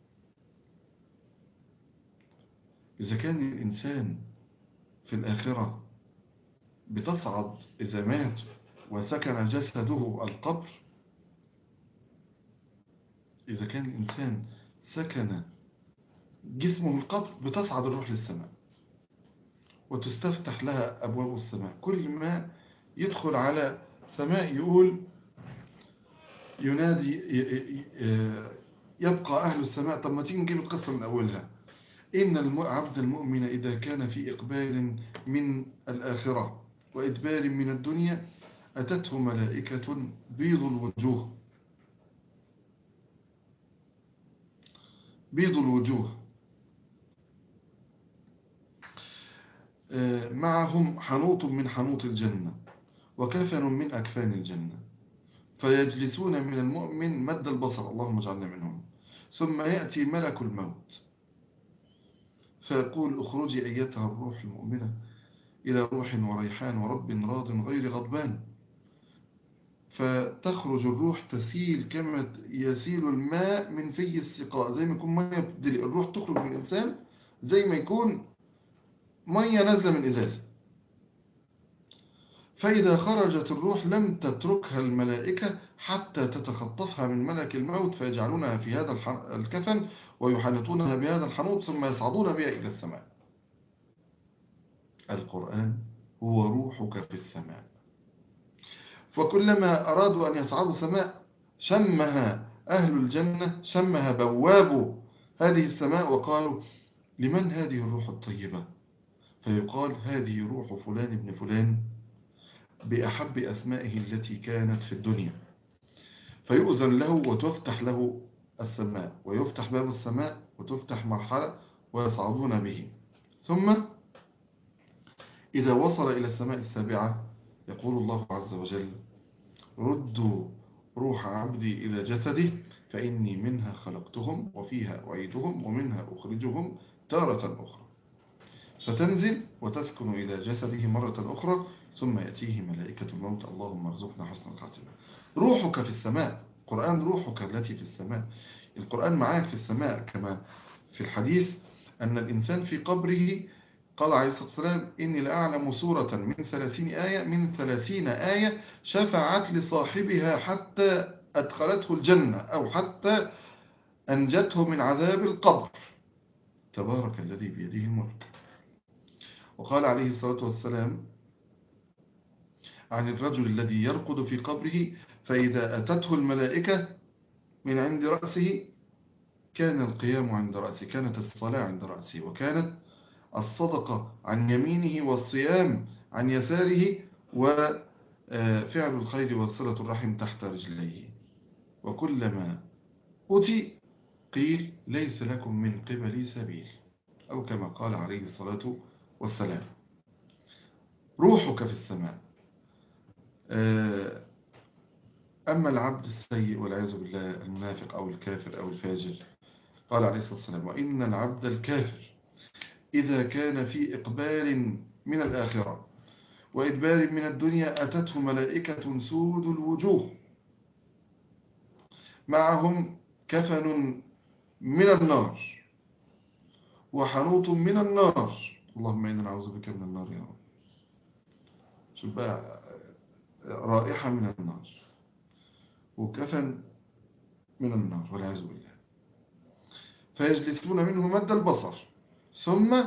إذا كان الإنسان في الآخرة بتصعد إذا مات وسكن جسده القبر، إذا كان الإنسان سكن جسمه القبر بتصعد الروح للسماء وتستفتح لها أبواب السماء. كل ما يدخل على سماء يقول ينادي يبقى أهل السماء. طب ما تيجي نجيب القصة من أولها. إن العبد المؤمن إذا كان في إقبال من الآخرة وإدبار من الدنيا أتته ملائكة بيض الوجوه، بيض الوجوه، معهم حنوط من حنوط الجنة وكفن من أكفان الجنة، فيجلسون من المؤمن مد البصر، اللهم اجعلنا منهم، ثم يأتي ملك الموت فيقول اخرجي أيتها الروح المؤمنة إلى روح وريحان ورب راض غير غضبان. فتخرج الروح تسيل كما يسيل الماء من في السقاء، زي ما يكون مية بتدلق. الروح تخرج من الإنسان زي ما يكون مية نازلة من إزازة. فإذا خرجت الروح لم تتركها الملائكة حتى تتخطفها من ملك الموت فيجعلونها في هذا الكفن ويحنطونها بهذا الحنوط ثم يصعدون بها إلى السماء. القرآن هو روحك في السماء. فكلما أرادوا أن يصعدوا سماء شمها أهل الجنة، شمها بواب هذه السماء وقالوا لمن هذه الروح الطيبة؟ فيقال هذه روح فلان ابن فلان بأحب أسمائه التي كانت في الدنيا، فيؤذن له وتفتح له السماء، ويفتح باب السماء وتفتح مرحلة ويصعدون به. ثم إذا وصل إلى السماء السابعة يقول الله عز وجل ردوا روح عبدي إلى جسده فإني منها خلقتهم وفيها أعيدهم ومنها أخرجهم تارة أخرى، فتنزل وتسكن إلى جسده مرة أخرى، ثم يأتيه ملائكة الموت. اللهم ارزقنا حسن الخاتمة. روحك في السماء، القرآن روحك التي في السماء، القرآن معاك في السماء. كما في الحديث أن الإنسان في قبره قال عليه الصلاة والسلام إني لأعلم سورة من 30 آية شفعت لصاحبها حتى أدخلته الجنة أو حتى أنجته من عذاب القبر، تبارك الذي بيده الملك. وقال عليه الصلاة والسلام عن الرجل الذي يرقد في قبره فإذا أتته الملائكة من عند رأسه كان القيام عند رأسه، كانت الصلاة عند رأسه، وكانت الصدقة عن يمينه والصيام عن يساره، وفعل الخير وصلة الرحم تحت رجليه. وكلما أتي قيل ليس لكم من قبلي سبيل، أو كما قال عليه الصلاة والسلام. روحك في السماء. أما العبد السيء والعياذ بالله المنافق أو الكافر أو الفاجر، قال عليه الصلاة والسلام وإن العبد الكافر إذا كان في إقبال من الآخرة وإدبار من الدنيا أتته ملائكة سود الوجوه معهم كفن من النار وحنوط من النار. اللهم إنا نعوذ بك من النار يا رب. شوف بقى، رائحة من النار وكفن من النار والعياذ بالله. فيجلسون منه مد البصر، ثم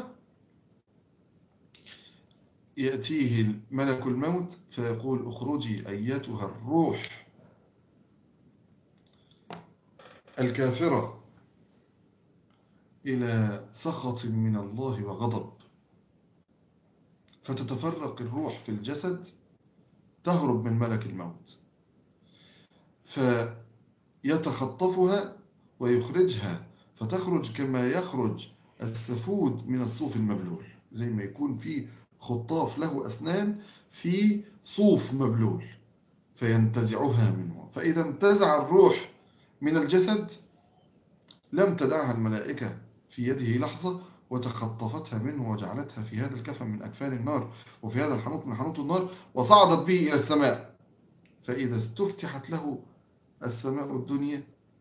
يأتيه ملك الموت فيقول اخرجي أيتها الروح الكافرة إلى سخط من الله وغضب، فتتفرق الروح في الجسد تهرب من ملك الموت فيتخطفها ويخرجها، فتخرج كما يخرج السفود من الصوف المبلول، زي ما يكون في خطاف له أسنان في صوف مبلول فينتزعها منه. فإذا انتزع الروح من الجسد لم تدعها الملائكة في يده لحظة وتخطفتها منه وجعلتها في هذا الكفن من أكفان النار وفي هذا الحنوط من حنوط النار وصعدت به إلى السماء. فإذا استفتحت له السماء الدنيا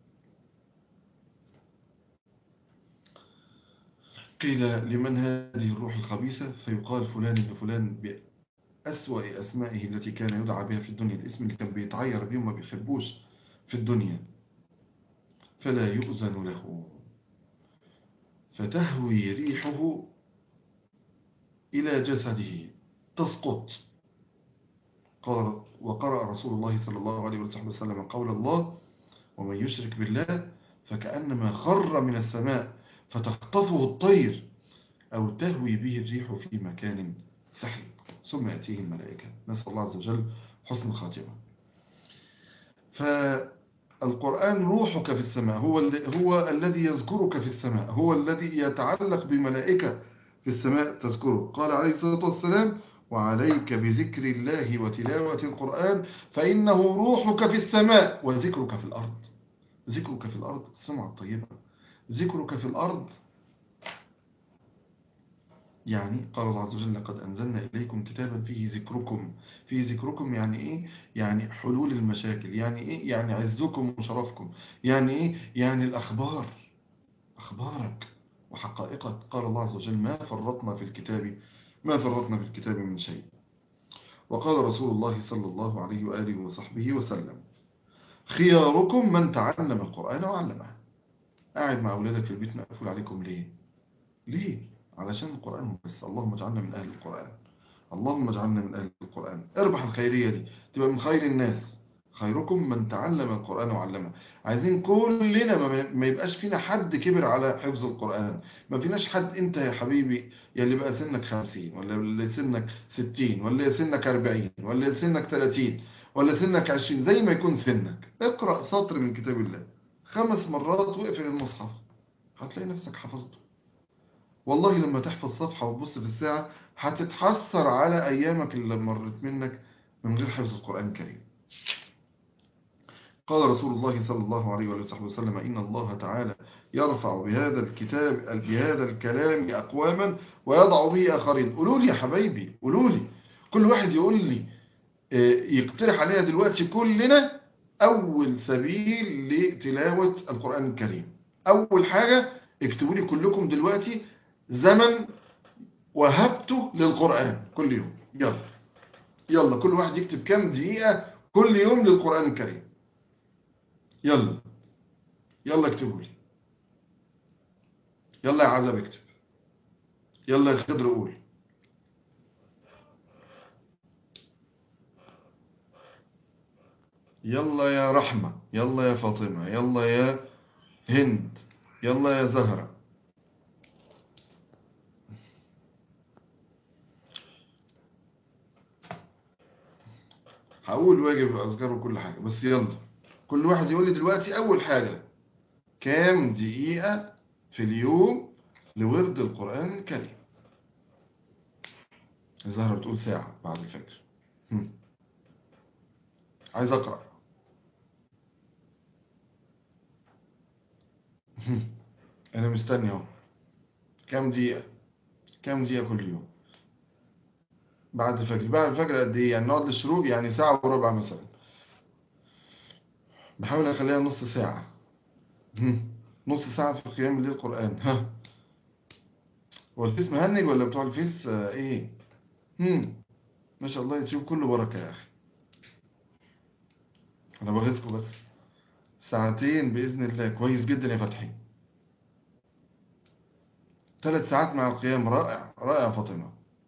قيل لمن هذه الروح الخبيثة؟ فيقال فلان ابن فلان بأسوأ أسمائه التي كان يدعى بها في الدنيا، الاسم اللي كان بيتعير بيه وما بيحبوش في الدنيا. فلا يؤذن له فتهوي ريحه إلى جسده تسقط. وقرأ رسول الله صلى الله عليه وسلم قول الله ومن يشرك بالله فكأنما خر من السماء فتخطفه الطير أو تهوي به الريح في مكان سحيق، ثم يأتيه الملائكة. نسأل الله عز وجل حسن الخاتمة. فالقرآن روحك في السماء، هو الذي يذكرك في السماء، هو الذي يتعلق بملائكة في السماء تذكره. قال عليه الصلاة والسلام وعليك بذكر الله وتلاوة القرآن فإنه روحك في السماء وذكرك في الأرض. ذكرك في الأرض السمعة الطيبة، ذكرك في الأرض يعني قال الله عز وجل لقد أنزلنا إليكم كتابا فيه ذكركم. فيه ذكركم يعني إيه؟ يعني حلول المشاكل. يعني إيه؟ يعني عزكم وشرفكم. يعني إيه؟ يعني الأخبار، أخبارك وحقائقك. قال الله عز وجل ما فرطنا في الكتاب من شيء. وقال رسول الله صلى الله عليه وآله وصحبه وسلم خياركم من تعلم القرآن وعلمه. قاعد مع أولادك في البيت مقفول عليكم ليه؟ ليه؟ علشان القرآن بس. اللهم اجعلنا من أهل القرآن، اللهم اجعلنا من أهل القرآن. اربح الخيرية دي، تبقى من خير الناس. خيركم من تعلم القرآن وعلمه. عايزين كلنا ما يبقاش فينا حد كبر على حفظ القرآن. ما فيناش حد، انت يا حبيبي يا اللي بقى سنك 50 ولا اللي سنك 60 ولا سنك 40 ولا سنك 30 ولا سنك 20، زي ما يكون سنك، اقرأ سطر من كتاب الله 5 مرات واقفل المصحف، هتلاقي نفسك حفظته. والله لما تحفظ صفحة وتبص في الساعة هتتحسر على أيامك اللي مرت منك من غير حفظ القرآن الكريم. قال رسول الله صلى الله عليه وصحبه وسلم: إن الله تعالى يرفع بهذا الكتاب بهذا الكلام أقواما ويضع به آخرين. قولوا لي يا حبايبي، قولوا لي، كل واحد يقول لي، يقترح علينا دلوقتي كلنا أول سبيل لتلاوة القرآن الكريم. أول حاجة اكتبوا لي كلكم دلوقتي زمن وهبته للقرآن كل يوم. يلا يلا، كل واحد يكتب كام دقيقة كل يوم للقرآن الكريم. يلا يلا اكتبوا لي. يلا يا عزب اكتب. يلا يا خضر قول. يلا يا رحمة، يلا يا فاطمة، يلا يا هند، يلا يا زهرة. هقول واجب أذكار وكل حاجة، بس يلا كل واحد يقول لي دلوقتي أول حاجة كام دقيقة في اليوم لورد القرآن الكريم. زهرة بتقول ساعة بعد الفجر. هم. عايز أقرأ. هم. أنا مستني أهو. كام دقيقة؟ كام دقيقة كل يوم بعد الفجر؟ بعد الفجر قد إيه يعني؟ نقعد للشروق يعني ساعة وربع مثلا. بحاول أخليها نص ساعة. هم. نص ساعة في قيام الليل قرآن. ها، هو الفيس مهنج ولا بتوع الفيس إيه؟ هم. ما شاء الله، يوتيوب كله بركة يا أخي. أنا بغيظكم بس. ساعتين بإذن الله كويس جدا يا فتحي. 3 ساعات مع القيام، رائع رائع يا فاطمة.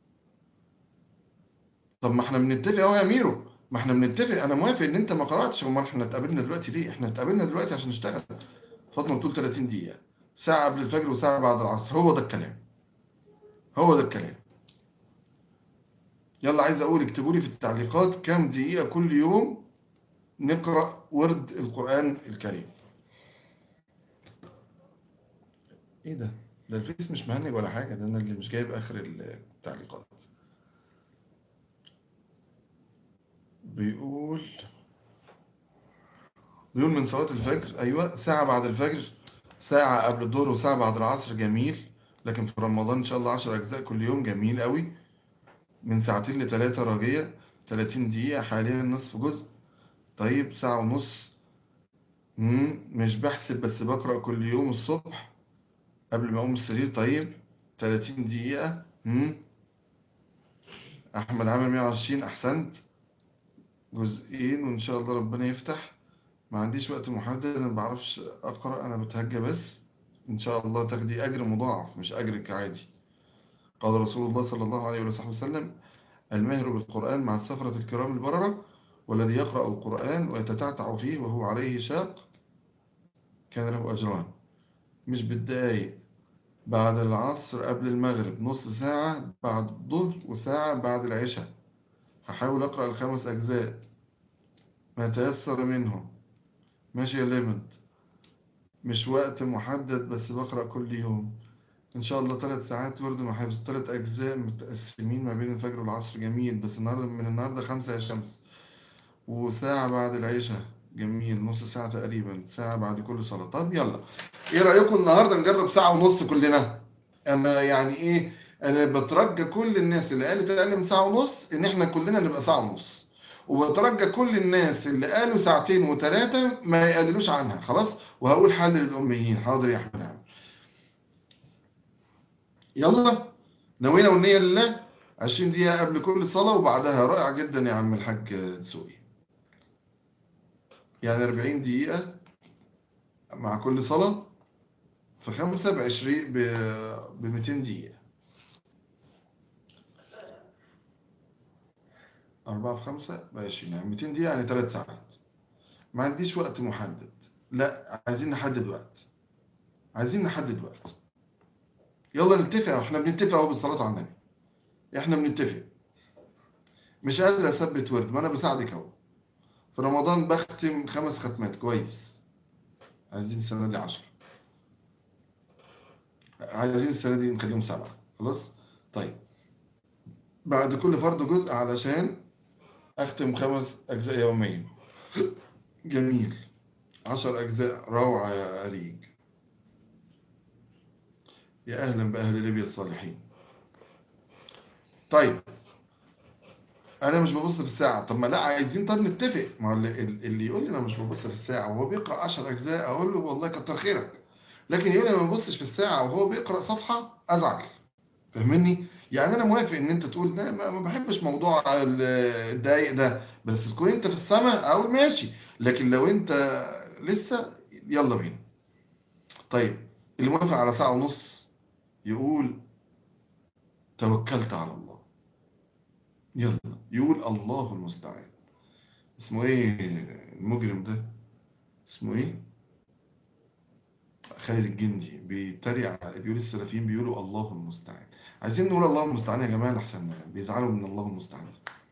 طب ما احنا بنتفق اهو يا ميرو، ما احنا بنتفق، انا موافق ان انت ما قرأتش. امال احنا اتقابلنا دلوقتي ليه؟ احنا اتقابلنا دلوقتي عشان نشتغل. فاطمة بتقول 30 دقيقة، ساعة قبل الفجر وساعة بعد العصر. هو ده الكلام، هو ده الكلام. يلا عايز اقول اكتبوا لي في التعليقات كام دقيقة كل يوم نقرأ ورد القرآن الكريم. ايه ده؟ ده الفيس مش مهنج ولا حاجة، ده انا اللي مش جايب اخر التعليقات. بيقول بيقول من صلاة الفجر، أيوة ساعة بعد الفجر، ساعة قبل الظهر وساعة بعد العصر، جميل. لكن في رمضان إن شاء الله 10 أجزاء كل يوم، جميل قوي. من ساعتين ل3 راجية، 30 دقيقة حاليا، نصف جزء. طيب ساعة ونص. مش بحسب بس بقرأ كل يوم الصبح قبل ما أقوم السرير. طيب 30 دقيقة. أحمد عامر 120، أحسنت. جزئين وإن شاء الله ربنا يفتح. ما عنديش وقت محدد، أنا ما بعرفش أقرأ، أنا بتهجى بس. إن شاء الله تاخدي أجر مضاعف مش أجرك عادي. قال رسول الله صلى الله عليه وسلم: الماهر بالقرآن مع السفرة الكرام البررة، والذي يقرأ القرآن ويتتعتع فيه وهو عليه شاق كان له أجران. مش بالدقايق، بعد العصر قبل المغرب، نص ساعة بعد الظهر وساعة بعد العشاء. هحاول أقرأ ال5 أجزاء ما تيسر منهم. ماشي يا ليمت، مش وقت محدد بس بقرأ كل يوم. إن شاء الله 3 ساعات ورد مع حفظ 3 أجزاء متقسمين ما بين الفجر والعصر، جميل. بس النهاردة من النهاردة 5 يا شمس. وساعة بعد العشاء، جميل. نص ساعة تقريبا، ساعة بعد كل صلاة. طب يلا، إيه رأيكم النهاردة نجرب ساعة ونص كلنا؟ أنا يعني إيه، أنا بترجى كل الناس اللي قالت أقل من ساعة ونص إن إحنا كلنا نبقى ساعة ونص. وبترجى كل الناس اللي قالوا ساعتين و3 ما يقللوش عنها خلاص. وهقول حل للأميين، حاضر يا أحمد عامر. يلا، نوينا والنية لله. 20 دقيقة قبل كل صلاة وبعدها، رائع جدا يا عم الحاج دسوقي. يعني 40 دقيقة مع كل صلاة، في 5 ب20 ب200 دقيقة. 4 في 5 ب20، يعني 200 دقيقة، يعني 3 ساعات. ما عنديش وقت محدد. لا، عايزين نحدد وقت، عايزين نحدد وقت. يلا نتفق، احنا بنتفق اهو بالصلاة على النبي، احنا بنتفق. مش قادر اثبت ورد، ما انا بساعدك اهو. في رمضان بختم 5 ختمات كويس، عايزين السنة دي 10، عايزين السنة دي نخليهم 7. خلاص. طيب، بعد كل فرض جزء علشان اختم 5 اجزاء يوميا. جميل. 10 اجزاء، روعة يا أريج. يا اهلا باهل ليبيا الصالحين. طيب، انا مش ببص في الساعه. طب ما لا، عايزين طب نتفق. ما هو اللي يقول لي انا مش ببص في الساعه وهو بيقرا 10 اجزاء اقول له والله كتر خيرك، لكن يقول لي انا ما ببصش في الساعه وهو بيقرا صفحه ازعل. فاهمني؟ يعني انا موافق ان انت تقول لا، ما بحبش موضوع الدقايق ده، بس تكون انت في السماء اقول ماشي. لكن لو انت لسه، يلا بينا. طيب، اللي موافق على ساعه ونص يقول توكلت على الله. يلا، يقول الله المستعان. اسمه ايه المجرم ده؟ اسمه ايه؟ خالد الجندي بيتريق بيقول السلفيين بيقولوا الله المستعان. عايزين نقول الله المستعان يا جماعه، احسن بيزعلوا من الله المستعان.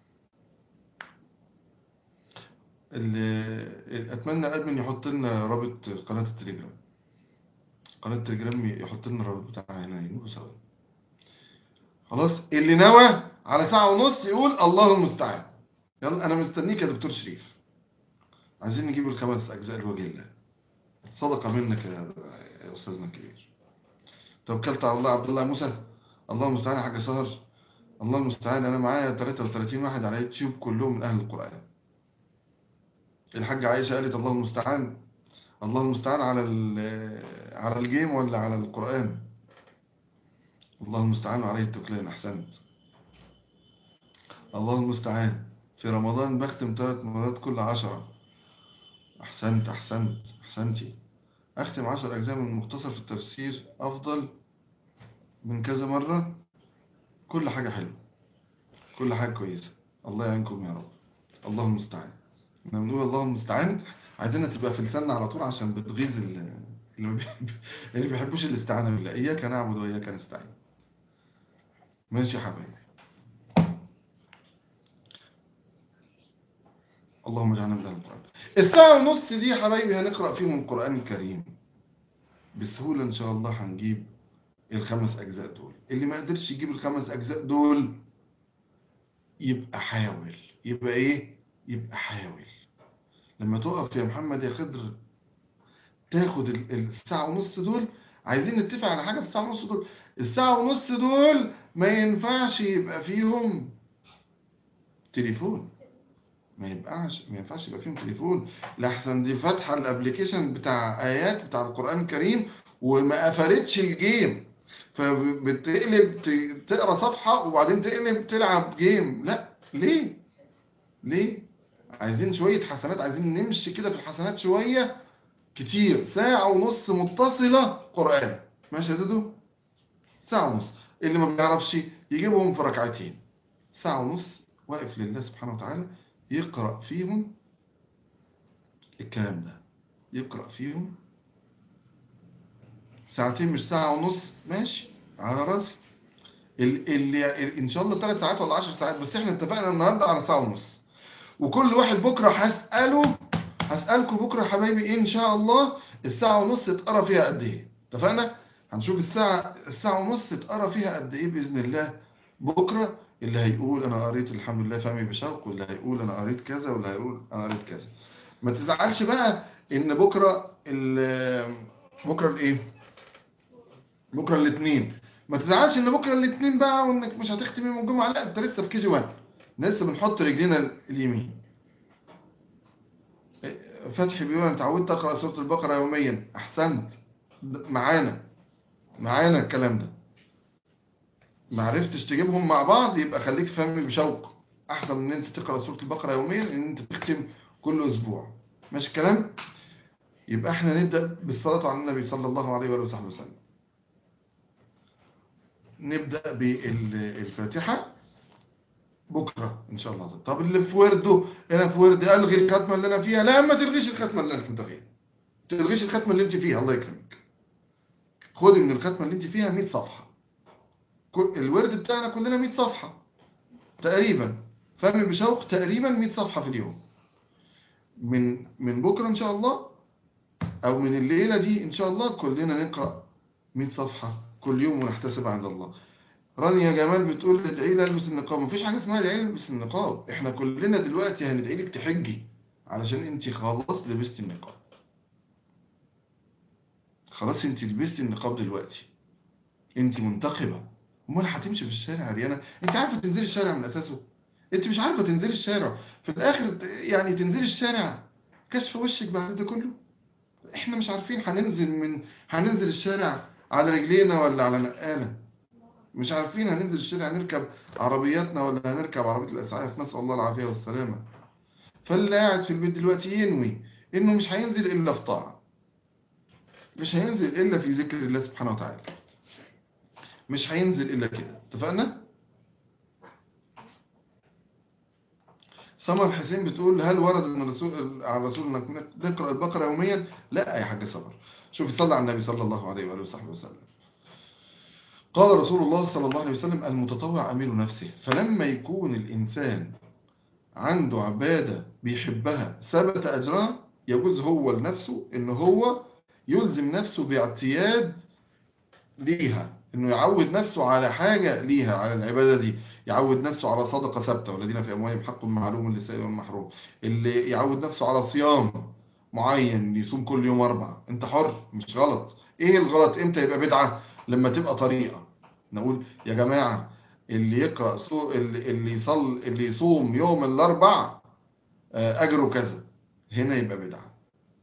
اتمنى ادمن يحط لنا رابط قناه التليجرام، قناه التليجرام يحط لنا الرابط بتاعها هنا يقولوا سوا. خلاص، اللي نوى على ساعه ونص يقول الله المستعان. يلا، انا مستنيك يا دكتور شريف. عايزين نجيب ال5 اجزاء لوجه الله، صدقه منك يا استاذنا الكبير. توكلت على الله عبد الله موسى. الله المستعان يا حاج سهر. الله المستعان. انا معايا 33 واحد على يوتيوب كلهم من اهل القرآن. الحاجة عائشة قالت الله المستعان. الله المستعان على الجيم ولا على القرآن؟ الله المستعان وعليه التكلان. احسنت. الله المستعان. في رمضان بختم 3 مرات كل 10. احسنت احسنت احسنتي. اختم 10 اجزاء من مختصر في التفسير افضل من كذا مرة. كل حاجة حلوة، كل حاجة كويسة. الله يعينكم يا رب. الله المستعان. احنا بنقول الله المستعان، عايزينها تبقى في لساننا على طول عشان بتغيظ اللي ما بيحبوش الاستعانة بالله. إياك نعبد وإياك نستعين. ماشي يا حبايبي. اللهم اجعلنا من أهل القرآن. الساعة ونص دي يا حبايبي هنقرأ فيهم القرآن الكريم بسهولة إن شاء الله. هنجيب ال5 أجزاء دول. اللي ما قدرش يجيب ال5 أجزاء دول يبقى حاول. يبقى إيه؟ يبقى حاول. لما تقف يا محمد يا خضر تاخد الساعة ونص دول، عايزين نتفق على حاجة في الساعة ونص دول. الساعة ونص دول ما ينفعش يبقى فيهم تليفون. ما ينفعش يبقى فيهم تليفون، لحسن دي فاتحة الابليكيشن بتاع آيات بتاع القرآن الكريم وما قفلتش الجيم، فبتقلب تقرا صفحة وبعدين تقلب تلعب جيم. لا، ليه؟ ليه؟ عايزين شوية حسنات، عايزين نمشي كده في الحسنات شوية كتير. ساعة ونص متصلة قرآن. ماشي يا دودو؟ ساعة ونص. اللي ما بيعرفش يجيبهم في ركعتين. ساعة ونص واقف لله سبحانه وتعالى يقرأ فيهم الكلام ده، يقرأ فيهم ساعتين مش ساعة ونص. ماشي على راسي. اللي ان شاء الله 3 ساعات ولا 10 ساعات، بس احنا اتفقنا النهاردة على ساعة ونص. وكل واحد بكرة هسألكم بكرة يا حبايبي إيه ان شاء الله الساعة ونص اتقرا فيها قد ايه. اتفقنا؟ هنشوف الساعة ونص اتقرا فيها قد ايه بإذن الله بكرة. اللي هيقول انا قريت الحمد لله فهمي بشوق، واللي هيقول انا قريت كذا، واللي هيقول انا قريت كذا. ما تزعلش بقى ان بكرة الايه؟ بكرة الاثنين. ما تزعلش ان بكرة الاثنين بقى وانك مش هتختم يوم الجمعة. لا، انت لسه في كي جي 1، لسه بنحط رجلينا اليمين. فتحي بيقول انا اتعودت اقرا سوره البقره يوميا. احسنت. معانا الكلام ده. ما عرفتش تجيبهم مع بعض يبقى خليك فهمي بشوق. احسن من ان انت تقرا سوره البقره يوميا ان انت تختم كل اسبوع. ماشي الكلام؟ يبقى احنا نبدا بالصلاه على النبي صلى الله عليه واله وصحبه وسلم. نبدا بالفاتحه بكره ان شاء الله. طب اللي في ورده، انا في ورد الغي الختمه اللي انا فيها. لا، ما تلغيش الختمه اللي انت فيها، ما تلغيش الختمه اللي انت فيها، الله يكرمك. خدي من الختمه اللي انت فيها 100 صفحه. الورد بتاعنا كلنا 100 صفحه تقريبا، فهمي بشوق تقريبا 100 صفحه في اليوم. من بكره ان شاء الله، او من الليله دي ان شاء الله، كلنا نقرا 100 صفحه كل يوم ونحتسب عند الله. رانيا جمال بتقول ادعي لي البس النقاب. مفيش حاجه اسمها ادعي لي البس النقاب. احنا كلنا دلوقتي هندعي لك تحجي علشان انت خلاص لبست النقاب. خلاص انت لبست النقاب دلوقتي، انت منتقبه. امال هتمشي في الشارع عريانه؟ انت عارفه تنزلي الشارع من اساسه؟ انت مش عارفه تنزلي الشارع في الاخر، يعني تنزلي الشارع كشف وشك بعد ده كله. احنا مش عارفين هننزل الشارع على رجلينا ولا على نقاله. مش عارفين هننزل الشارع نركب عربياتنا ولا هنركب عربية الإسعاف، نسأل الله العافية والسلامة. فاللي قاعد في البيت دلوقتي ينوي إنه مش هينزل إلا في طاعة، مش هينزل إلا في ذكر الله سبحانه وتعالى، مش هينزل إلا كده. اتفقنا؟ سمر حسين بتقول هل ورد من الرسول على الرسول انك نقرأ البقرة يوميا؟ لا يا حاج سمر. شوفي، صلى على النبي صلى الله عليه وآله وصحبه وسلم. قال رسول الله صلى الله عليه وسلم المتطوع أمير نفسه. فلما يكون الإنسان عنده عبادة بيحبها ثبت أجرها، يجوز هو لنفسه إن هو يلزم نفسه باعتياد ليها، إنه يعود نفسه على حاجة ليها، على العبادة دي. يعود نفسه على صدقة ثابتة، والذين في أموالهم حق معلوم للسائل والمحروم. اللي يعود نفسه على صيام معين، يصوم كل يوم 4. أنت حر، مش غلط. إيه الغلط؟ إمتى يبقى بدعة؟ لما تبقى طريقة. نقول يا جماعة، اللي يقرأ اللي يصوم يوم الأربع أجره كذا، هنا يبقى بدعة.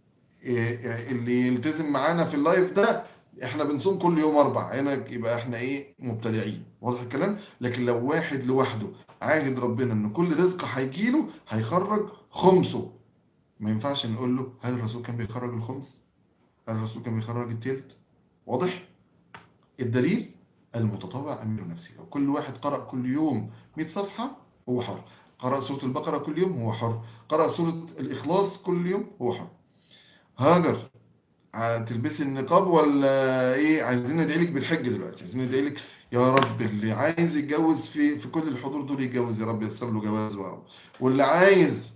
اللي يلتزم معانا في اللايف ده، احنا بنصوم كل يوم 4، هنا يبقى احنا ايه؟ مبتدعين. واضح الكلام؟ لكن لو واحد لوحده عاهد ربنا ان كل رزق هيجيله هيخرج خمسه، ما ينفعش نقول له هل الرسول كان بيخرج الخمس؟ هل الرسول كان بيخرج التلت؟ واضح؟ الدليل المتطوع أمير نفسه. لو كل واحد قرأ كل يوم 100 صفحة هو حر. قرأ سورة البقرة كل يوم هو حر. قرأ سورة الإخلاص كل يوم هو حر. هاجر، هتلبسي النقاب ولا ايه؟ عايزين ندعي لك بالحج دلوقتي، عايزين ندعي لك يا رب اللي عايز يتجوز في كل الحضور دول يتجوز، يا رب ييسر له جوازه. واللي عايز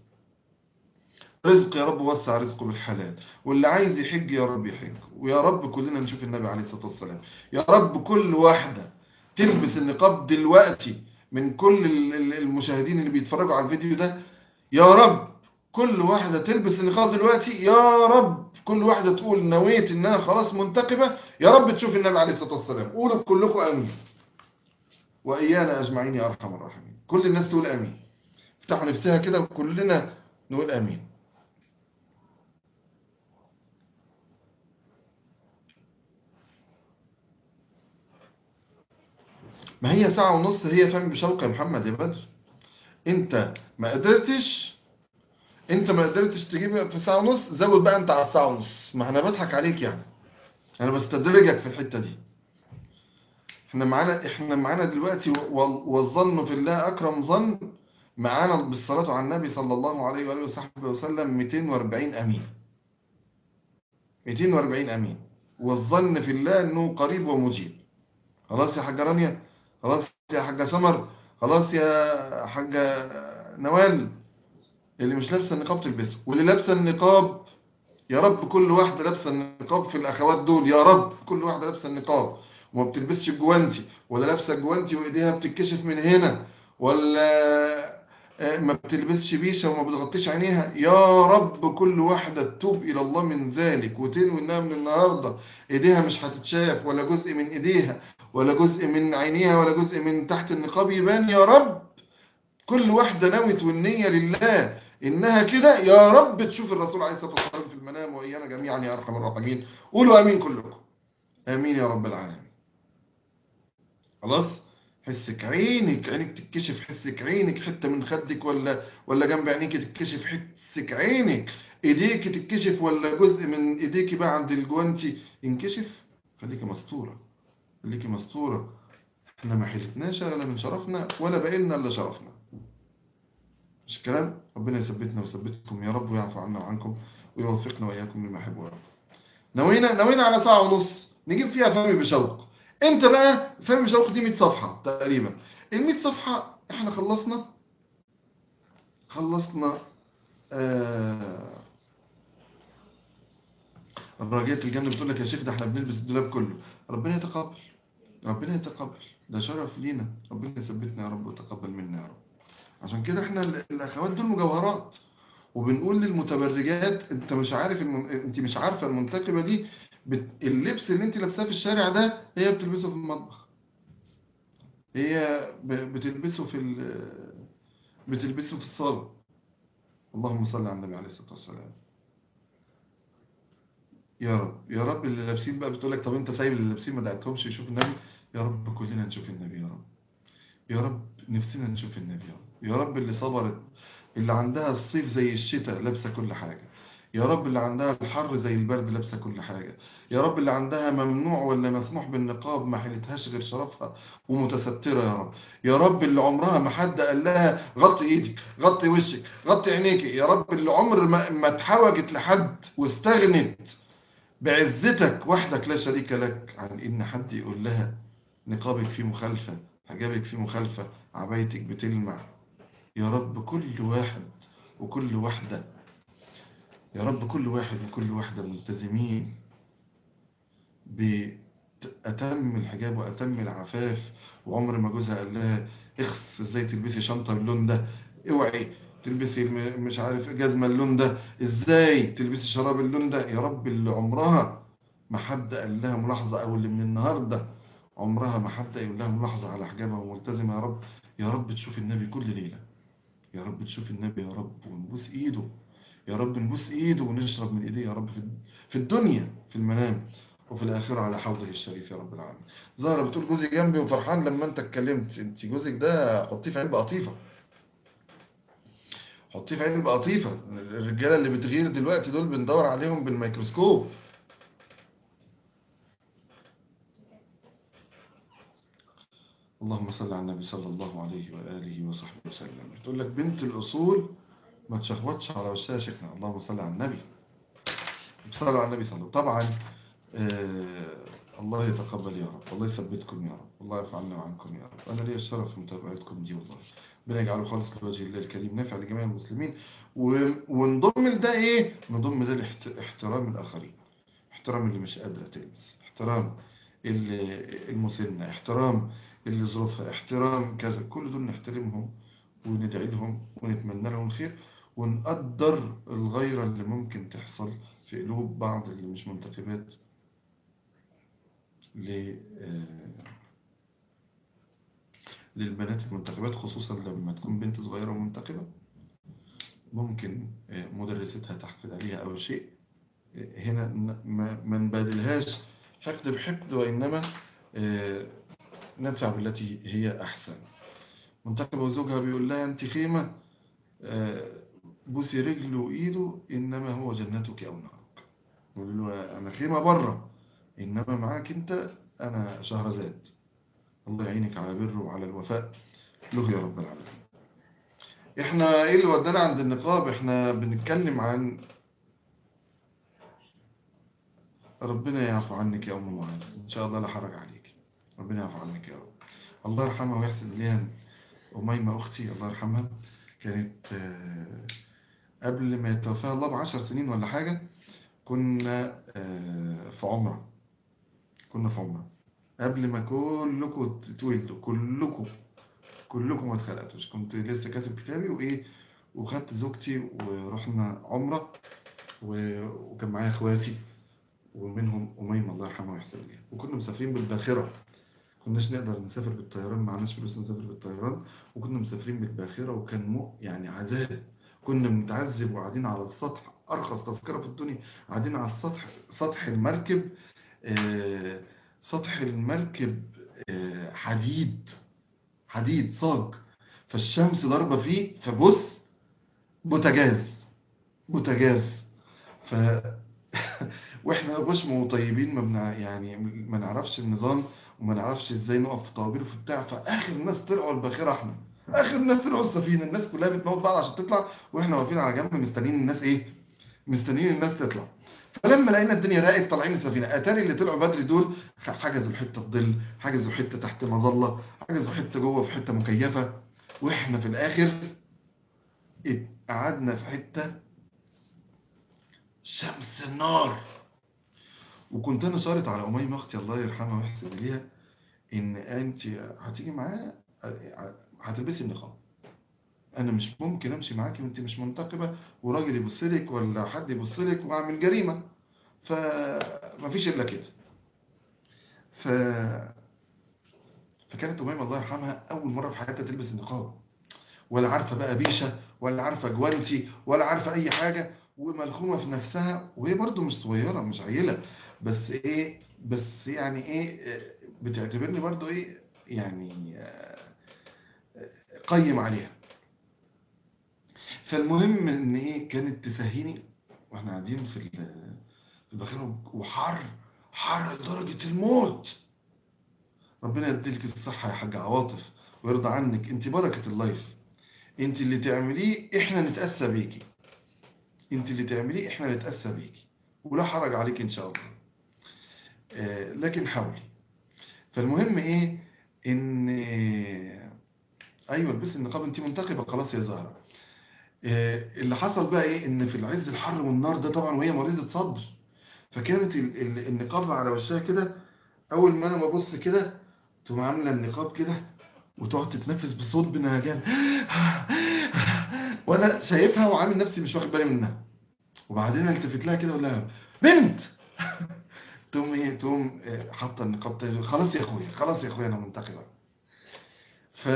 رزق يا رب وسع رزقه بالحلال، واللي عايز يحج يا رب يحج. ويا رب كلنا نشوف النبي عليه الصلاة والسلام. يا رب كل واحدة تلبس النقاب دلوقتي من كل المشاهدين اللي بيتفرجوا على الفيديو ده. يا رب كل واحدة تلبس النقاب دلوقتي. يا رب كل واحدة تقول نويت ان انا خلاص منتقبة. يا رب تشوف النبي عليه الصلاة والسلام. قولوا كلكم امين، وايانا اجمعين يا ارحم الراحمين. كل الناس تقول امين. افتحوا نفسها كده وكلنا نقول امين. ما هي ساعة ونص هي، فهم بشوق يا محمد يا بدر. انت ما قدرتش تجيب في ساعة ونص، زود بقى انت على الساعة ونص. ما انا بضحك عليك يعني، انا بستدرجك في الحتة دي. احنا معانا دلوقتي والظن في الله اكرم ظن. معانا بالصلاة على النبي صلى الله عليه وآله وصحبه وسلم 240 امين. 240 امين. والظن في الله انه قريب ومجيب. خلاص يا حاجة رانيا، خلاص يا حاجة سمر، خلاص يا حاجة نوال. اللي مش لابسه النقاب تلبسه، واللي لابسه النقاب يا رب كل واحده لابسه النقاب في الاخوات دول، يا رب كل واحده لابسه النقاب وما بتلبسش الجوانتي، ولا لابسه الجوانتي وايديها بتتكشف من هنا، ولا ما بتلبسش بيشه وما بتغطيش عينيها. يا رب كل واحده تتوب الى الله من ذلك وتنوي انها من النهارده ايديها مش هتتشاف، ولا جزء من ايديها ولا جزء من عينيها ولا جزء من تحت النقاب يبان. يا رب كل واحدة نوت والنية لله إنها كده، يا رب تشوف الرسول عليه الصلاة والسلام في المنام، وإيانا جميعا يا أرحم الراحمين. قولوا آمين كلكم. آمين يا رب العالمين. خلاص. حسك عينك تتكشف، حسك عينك حتة من خدك ولا جنب عينيك تتكشف، حسك عينك ايديك تتكشف ولا جزء من ايديك بقى عند الجوانتي ينكشف. خليكي مستورة، خليكي مستورة. احنا ما حلتناش اغلى من شرفنا، ولا بقينا الا شرفنا. مش الكلام؟ ربنا يثبتنا ويثبتكم يا رب، ويعفو عنا وعنكم، ويوفقنا وإياكم لما يحب ويرضى. نوينا على ساعة ونص نجيب فيها فهمي بشوق. امتى بقى فهمي بشوق؟ دي 100 صفحة تقريبا. ال 100 صفحة احنا خلصنا آه الراجية الجنة بتقول لك يا شيخ ده احنا بنلبس الدولاب كله. ربنا يتقبل، ربنا يتقبل، ده شرف لينا. ربنا يثبتنا يا رب ويتقبل منا يا رب. عشان كده احنا الاخوات دول مجوهرات. وبنقول للمتبرجات انت مش عارف انت مش عارفه المنتقبه دي اللبس اللي انت لابساه في الشارع ده هي بتلبسه في المطبخ، هي بتلبسه بتلبسه في الصاله. اللهم صل على النبي عليه الصلاه والسلام. يا رب يا رب. اللي لابسين بقى بتقول لك طب انت سايب اللي لابسين ما دعتهمش يشوف النبي. يا رب كلنا نشوف النبي يا رب. يا رب نفسنا نشوف النبي يا رب. يا رب اللي صبرت، اللي عندها الصيف زي الشتاء لابسه كل حاجه. يا رب اللي عندها الحر زي البرد لابسه كل حاجه. يا رب اللي عندها ممنوع ولا مسموح بالنقاب ما حلتهاش غير شرفها ومتستره يا رب. يا رب اللي عمرها ما حد قال لها غطي ايدك غطي وشك غطي عينيكي. يا رب اللي عمر ما اتحوجت لحد واستغنت بعزتك وحدك لا شريك لك عن ان حد يقول لها نقابك فيه مخالفة، حجابك فيه مخالفة، عبايتك بتلمع. يا رب كل واحد وكل واحدة، يا رب كل واحد وكل واحدة ملتزمين بأتم الحجاب وأتم العفاف، وعمر ما جوزها قال لها اخس ازاي تلبسي شنطة اللون ده، اوعي تلبسي مش عارف جزمة اللون ده، ازاي تلبسي شراب اللون ده. يا رب اللي عمرها ما حد قال لها ملاحظة، او اللي من النهاردة عمرها ما حد يقول لها ملاحظة على حجابها وملتزمة. يا رب يا رب تشوف النبي كل ليلة. يا رب تشوف النبي يا رب ونبوس ايده. يا رب نبوس ايده ونشرب من ايديه يا رب في الدنيا في المنام، وفي الآخرة على حوضه الشريف يا رب العالمين. زهرة بتقول جوزي جنبي وفرحان لما انت اتكلمت. انت جوزك ده حطيه في علبة قطيفة، حطيه في علبة قطيفة. الرجالة اللي بتغير دلوقتي دول بندور عليهم بالميكروسكوب. اللهم صل على النبي صلى الله عليه وآله وصحبه وسلم. بتقول لك بنت الأصول ما تشخبطش على وشها شيخنا. اللهم صل على النبي. صلوا على النبي صلى الله عليه وسلم. طبعا الله يتقبل يا رب، الله يثبتكم يا رب، الله يرفع عنا وعنكم يا رب. أنا لي الشرف في متابعتكم دي والله. ربنا يجعله خالص لوجه الله الكريم نافع لجميع المسلمين. ونضم لده إيه؟ نضم ده احترام الآخرين، احترام اللي مش قادرة تلبس، احترام المسنة، احترام اللي ظروفها، احترام كذا. كل دول نحترمهم وندعي لهم ونتمنى لهم الخير، ونقدر الغيرة اللي ممكن تحصل في قلوب بعض اللي مش منتخبات للبنات المنتخبات، خصوصا لما تكون بنت صغيرة ومنتخبة ممكن مدرستها تحقد عليها أو شيء. هنا ما نبادلهاش حقد بحقد، وإنما ندفع بالتي هي أحسن. منتخبة وزوجها بيقول لها أنت خيمة، بوسي رجله وإيده إنما هو جنتك أو نارك. يقول له أنا خيمة بره، إنما معاك أنت أنا شهرزاد. الله يعينك على بره وعلى الوفاء له يا رب العالمين. احنا ايه اللي ودانا عند النقاب؟ احنا بنتكلم عن ربنا يعفو عنك يا ام معاذ ان شاء الله لا حرج عليك. ربنا يعفو عنك يا رب. الله يرحمها ويحسن اليها. أميمة أختي الله يرحمها كانت قبل ما يتوفاها الله ب10 سنين ولا حاجة كنا في عمرة. كنا في عمرة قبل ما كلكم تتولدوا، كلكم ما اتخلقتوش. كنت لسه كاتب كتابي وإيه، وخدت زوجتي ورحنا عمرة، وكان معايا اخواتي ومنهم أميمة الله يرحمها ويحسن إليها. وكنا مسافرين بالباخرة، كناش نقدر نسافر بالطيران، معناش فلوس نسافر بالطيران، وكنا مسافرين بالباخرة. وكان يعني عذاب. كنا بنتعذب وقاعدين على السطح، أرخص تذكرة في الدنيا، قاعدين على السطح، سطح المركب. آه، سطح المركب حديد، حديد صاج، فالشمس ضاربة فيه، فبص بوتاجاز، بوتاجاز. ف واحنا غشم وطيبين ما يعني ما نعرفش النظام، وما نعرفش ازاي نقف في طوابير وفي بتاع. فاخر ناس طلعوا الباخره احنا، اخر ناس طلعوا السفينه، الناس كلها بتموت بعض عشان تطلع، واحنا واقفين على جنب مستنيين الناس ايه، مستنيين الناس تطلع. فلما لقينا الدنيا راقت طالعين السفينه، اتاري اللي طلعوا بدري دول حجزوا الحته في ظل، حجزوا حته تحت مظله، حجزوا حته جوه في حته مكيفه، واحنا في الاخر قعدنا في حته شمس النار. وكنت انا شارط على اميمه اختي الله يرحمها ويحسن اليها ان انت هتيجي معايا هتلبسي النقاب، انا مش ممكن امشي معاكي وانت مش منتقبه وراجل يبص لك ولا حد يبص لك واعمل جريمه، فمفيش الا كده. ف... فكانت اميمه الله يرحمها اول مره في حياتها تلبس النقاب، ولا عارفه بقى بيشه ولا عارفه جوانتي ولا عارفه اي حاجه، وملخومه في نفسها، وهي برضو مش صغيره مش عيله، بس ايه، بس يعني ايه، بتعتبرني برضو ايه يعني قيم عليها. فالمهم ان ايه، كانت تفهيني واحنا قاعدين في البخير، وحر، حر لدرجة الموت. ربنا يديلك الصحة يا حاج عواطف ويرضى عنك، انت بركة اللايف، انت اللي تعمليه احنا نتأسى بيكي، انت اللي تعمليه احنا نتأسى بيكي، ولا حرج عليك ان شاء الله. لكن حاولي. فالمهم ايه، ان ايوه البسي النقاب، انت منتقبة خلاص يا زهرة. اللي حصل بقى ايه، ان في العز الحر والنار ده طبعا وهي مريضة صدر، فكانت النقاب على وشها كده، اول ما انا ببص كده تقوم عامله النقاب كده وتقعد تتنفس بصوت بنهجان وانا شايفها وعامل نفسي مش واخد بالي منها. وبعدين التفت لها كده اقول لها بنت، تقوم ايه، تقوم حاطه النقاب تاني، خلاص يا اخويا، خلاص يا اخويا انا منتقبه. ف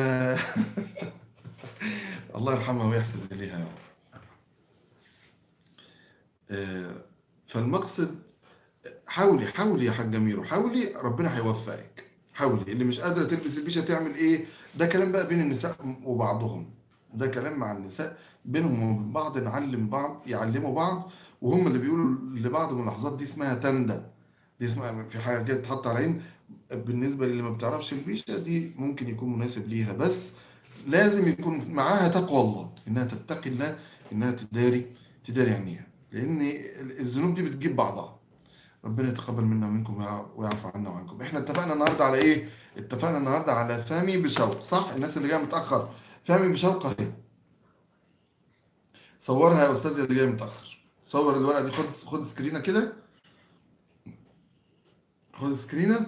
الله يرحمها ويحسن اليها يا رب. فالمقصد، حاولي حاولي يا حاج ميرو، حاولي ربنا هيوفقك. حاولي، اللي مش قادره تلبس البيشه تعمل ايه، ده كلام بقى بين النساء وبعضهم، ده كلام مع النساء بينهم وبين بعض، نعلم بعض يعلموا بعض، وهم اللي بيقولوا لبعض الملاحظات دي اسمها تندة، دي اسمها في حاجه كده تحط على العين. بالنسبه للي ما بتعرفش البيشه دي ممكن يكون مناسب ليها، بس لازم يكون معاها تقوى الله، انها تتقي الله، انها تداري عينيها، لان الذنوب دي بتجيب بعضها. ربنا يتقبل منا ومنكم ويعفو عنا وعنكم. احنا اتفقنا النهارده على ايه؟ اتفقنا النهارده على فمي بشوق، صح؟ الناس اللي جايه متاخر، فمي بشوق اهي، صورها يا استاذ اللي جاي متاخر، صور الورقه دي، خد سكرينه كده، خد سكرينه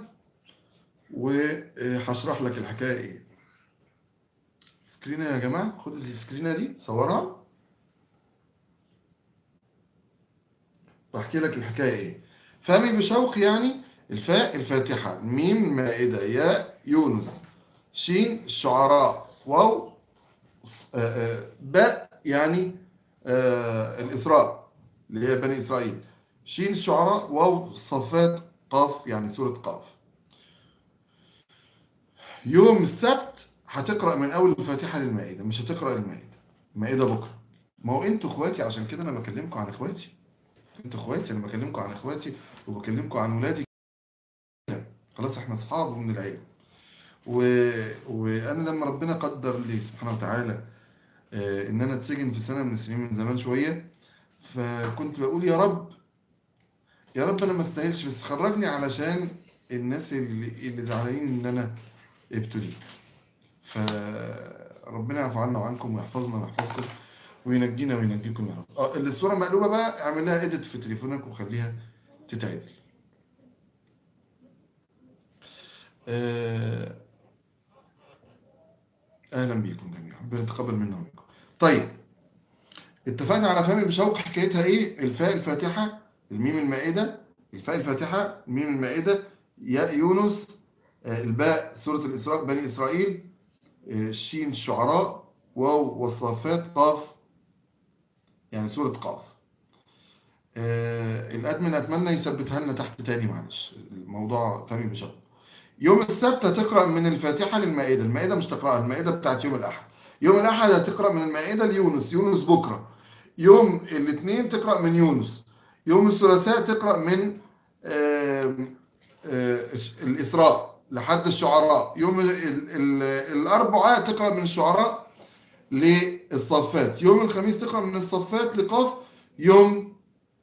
وهشرح لك الحكايه ايه. سكرينه يا جماعه، خد السكرينه دي صورها واحكي لك الحكايه ايه. فمي بشوق يعني الفاء الفاتحه، ميم مائده، ياء يونس، شين الشعراء، واو باء يعني الإسراء اللي هي بني إسرائيل، شين الشعراء، واو الصفات، قاف يعني سورة قاف. يوم السبت هتقرأ من أول الفاتحة للمائدة، مش هتقرأ المائدة، المائدة بكرة. ما هو انتوا اخواتي، عشان كده انا بكلمكم عن اخواتي، انتوا اخواتي، انا بكلمكم عن اخواتي وبكلمكم عن ولادي، خلاص احنا اصحاب ومن العيله. و... وانا لما ربنا قدر لي سبحانه وتعالى ان انا اتسجن في سنه من السنين من زمان شويه، فكنت بقول يا رب، يا رب انا ما استاهلش، بس خرجني علشان الناس اللي زعلانين ان انا ابتلي. فربنا يعفو عنا وعنكم ويحفظنا ويحفظكم وينجينا وينجيكم يا رب. الصوره مقلوبه بقى، اعمل لها اديت في تليفونك وخليها تتعدل. آه، اهلا بيكم جميعا، ربنا يتقبل منا ومنكم. طيب، اتفقنا على فهم بشوق، حكايتها ايه؟ الفاء الفاتحه، الميم المائده، الفاء الفاتحه، الميم المائده، ياء يونس، الباء سورة الإسراء بني إسرائيل، الشين الشعراء، واو والصافات، قاف يعني سورة قاف. الأدمن أتمنى يثبتها لنا تحت تاني، معلش الموضوع فهمي بشكل. يوم السبت هتقرأ من الفاتحة للمائدة، المائدة مش تقرأها، المائدة بتاعت يوم الأحد. يوم الأحد هتقرأ من المائدة ليونس، يونس بكرة. يوم الاثنين تقرأ من يونس. يوم الثلاثاء تقرأ من آه، الإسراء. لحد الشعراء. يوم الأربعاء تقرأ من الشعراء للصفات. يوم الخميس تقرأ من الصفات لقاف. يوم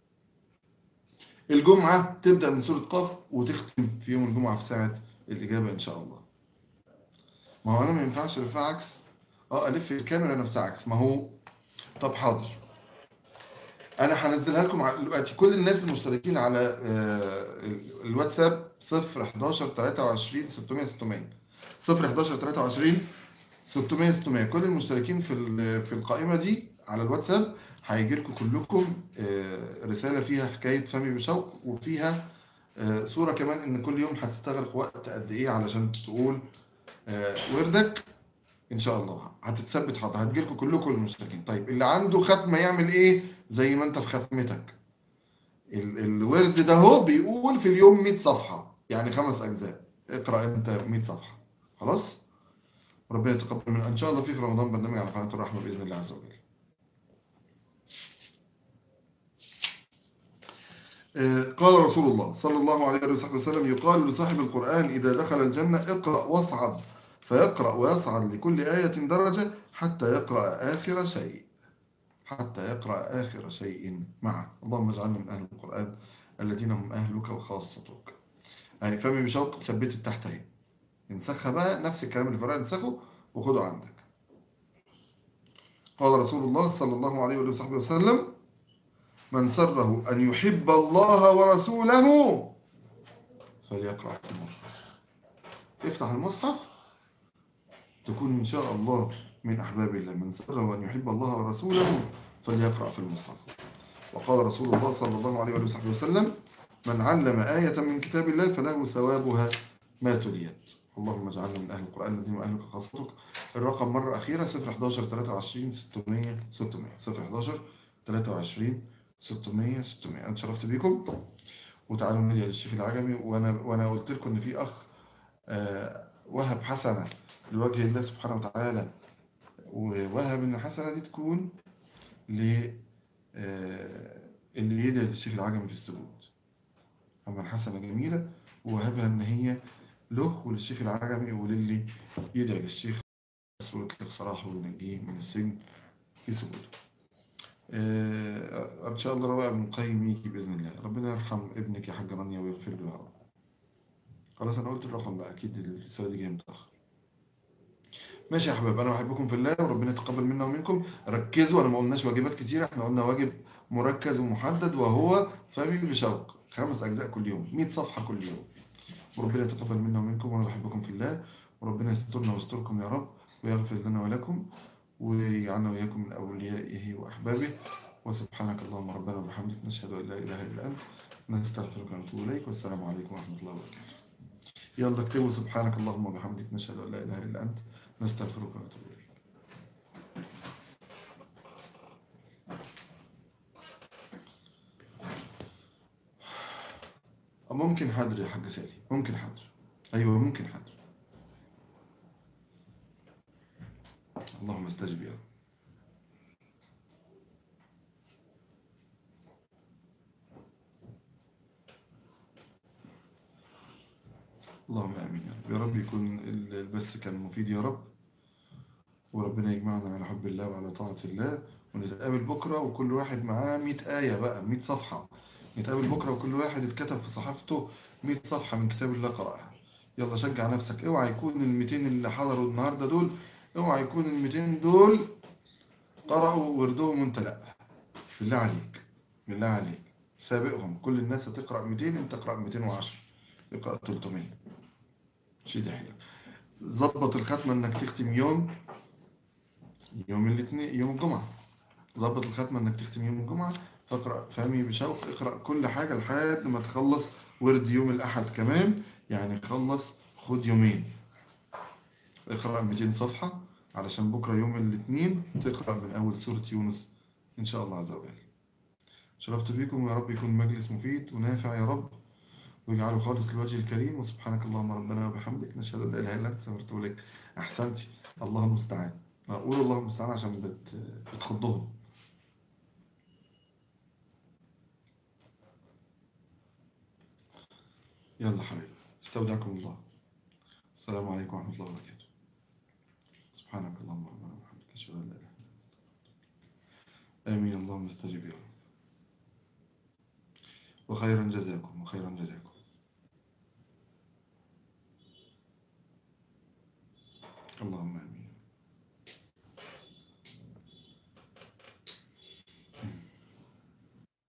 الجمعة تبدأ من سورة قاف وتختم في يوم الجمعة في ساعة الإجابة إن شاء الله. ما هو أنا ما ينفعش ألفها عكس. ألف الكاميرا نفسها عكس. ما هو طب حاضر، أنا هنزلها لكم دلوقتي. كل الناس المشتركين على الواتساب 011 23 600 600 011 23 600 600. كل المشتركين في القائمة دي على الواتساب هيجي لكم كلكم رسالة فيها حكاية فمي بشوق، وفيها صورة كمان ان كل يوم هتستغرق وقت قد ايه علشان تقول وردك. ان شاء الله هتتثبت. حاضر، هتجي لكم كلكم المشتركين. طيب اللي عنده ختمة يعمل ايه؟ زي ما انت في ختمتك الورد ده هو بيقول في اليوم 100 صفحة، يعني 5 اجزاء. اقرأ انت 100 صفحة خلاص. ربنا يتقبل من ان شاء الله. في رمضان برنامج على قناة الرحمة بإذن الله عز وجل. قال رسول الله صلى الله عليه وسلم: يقال لصاحب القرآن إذا دخل الجنة اقرأ واصعد، فيقرأ ويصعد لكل آية درجة حتى يقرأ آخر شيء، حتى يقرأ آخر شيء معه. اللهم اجعلنا من أهل القرآن الذين هم أهلك وخاصتك. يعني فمي بشوق ثبتت تحت اهي. انسخها بقى نفس الكلام اللي فرق انسخه وخده عندك. قال رسول الله صلى الله عليه وسلم: من سره أن يحب الله ورسوله فليقرأ في المصحف. افتح المصحف تكون إن شاء الله من أحباب الله. من سره أن يحب الله ورسوله فليقرأ في المصحف. وقال رسول الله صلى الله عليه وسلم: من علم آية من كتاب الله فله ثوابها ما تليت. اللهم اجعلنا من أهل القرآن الذين وأهلك خاصتك. الرقم مرة أخيرة 011 23 600 600 011 23 600 600. أنا اتشرفت بيكم، وتعالوا ندعي للشيخ العجمي. وأنا قلت لكم إن في أخ وهب حسنة لوجه الله سبحانه وتعالى، ووهب إن الحسنة دي تكون ل اللي يدعي للشيخ العجمي في السجود. أما الحسنة جميلة، ووهبها إن هي له وللشيخ العجمي وللي يدعي للشيخ سورة صلاحه وينجيه من السجن في سجوده. إن شاء الله رواء من قيم يجي بإذن الله. ربنا يرحم ابنك يا حاج رانيا ويغفر له يا رب. خلاص أنا قلت الرقم بقى، أكيد الرسالة دي جاية متأخر. ماشي يا أحباب، أنا بحبكم في الله وربنا يتقبل منا ومنكم. ركزوا، أنا ما قلناش واجبات كتير، إحنا قلنا واجب مركز ومحدد، وهو فمي بشوق 5 أجزاء كل يوم، 100 صفحة كل يوم. وربنا يتقبل منا ومنكم، وأنا بحبكم في الله، وربنا يسترنا ويستركم يا رب، ويغفر لنا ولكم، ويجعلنا وإياكم من أوليائه وأحبابه. وسبحانك اللهم ربنا وبحمدك نشهد أن لا إله إلا أنت نستغفرك ونتوب إليك. والسلام عليكم ورحمة الله وبركاته. يلا اكتبوا: سبحانك اللهم وبحمدك نشهد أن لا إله إلا أنت نستغفرك ونتوب إليك. ممكن حاضر يا حاج سالي، ممكن حاضر. أيوة ممكن حاضر. اللهم استجب يا رب. اللهم آمين يا رب. يا رب يكون البث كان مفيد يا رب، وربنا يجمعنا على حب الله وعلى طاعة الله. ونتقابل بكرة وكل واحد معاه 100 آية بقى، 100 صفحة. نتقابل بكرة وكل واحد اتكتب في صحيفته 100 صفحة من كتاب الله قرأها. يلا شجع نفسك. اوعى يكون ال 200 اللي حضروا النهاردة دول، اوعى يكون ال 200 دول قرأوا وردهم وانت لا. بالله عليك، بالله عليك سابقهم. كل الناس هتقرأ 200، انت اقرأ 210، اقرأ 300. شيل حيلك. ظبط الختمة انك تختم يوم الاثنين، يوم الجمعة. ظبط الختمة انك تختم يوم الجمعة. فاقرأ فهمي بشوق، اقرأ كل حاجة لحد ما تخلص ورد يوم الأحد كمان. يعني خلص، خد يومين، اقرأ 200 صفحة علشان بكرة يوم الاثنين تقرأ من أول سورة يونس إن شاء الله عز وجل. شرفت بكم، ويا رب يكون مجلس مفيد ونافع يا رب، ويجعله خالص لوجه الكريم. وسبحانك اللهم ربنا وبحمدك نشهد أن لا إله إلا أنت نستغفرك ونتوب إليك. أحسنتي. الله المستعان. أقول الله المستعان عشان بتخضهم. يلا حبيبي، استودعكم الله. السلام عليكم ورحمة الله وبركاته. سبحانك اللهم وبحمدك أشهد أن لا إله إلا أنت. آمين. اللهم استجب يا رب. وخيرا جزاكم وخيرا جزاكم. اللهم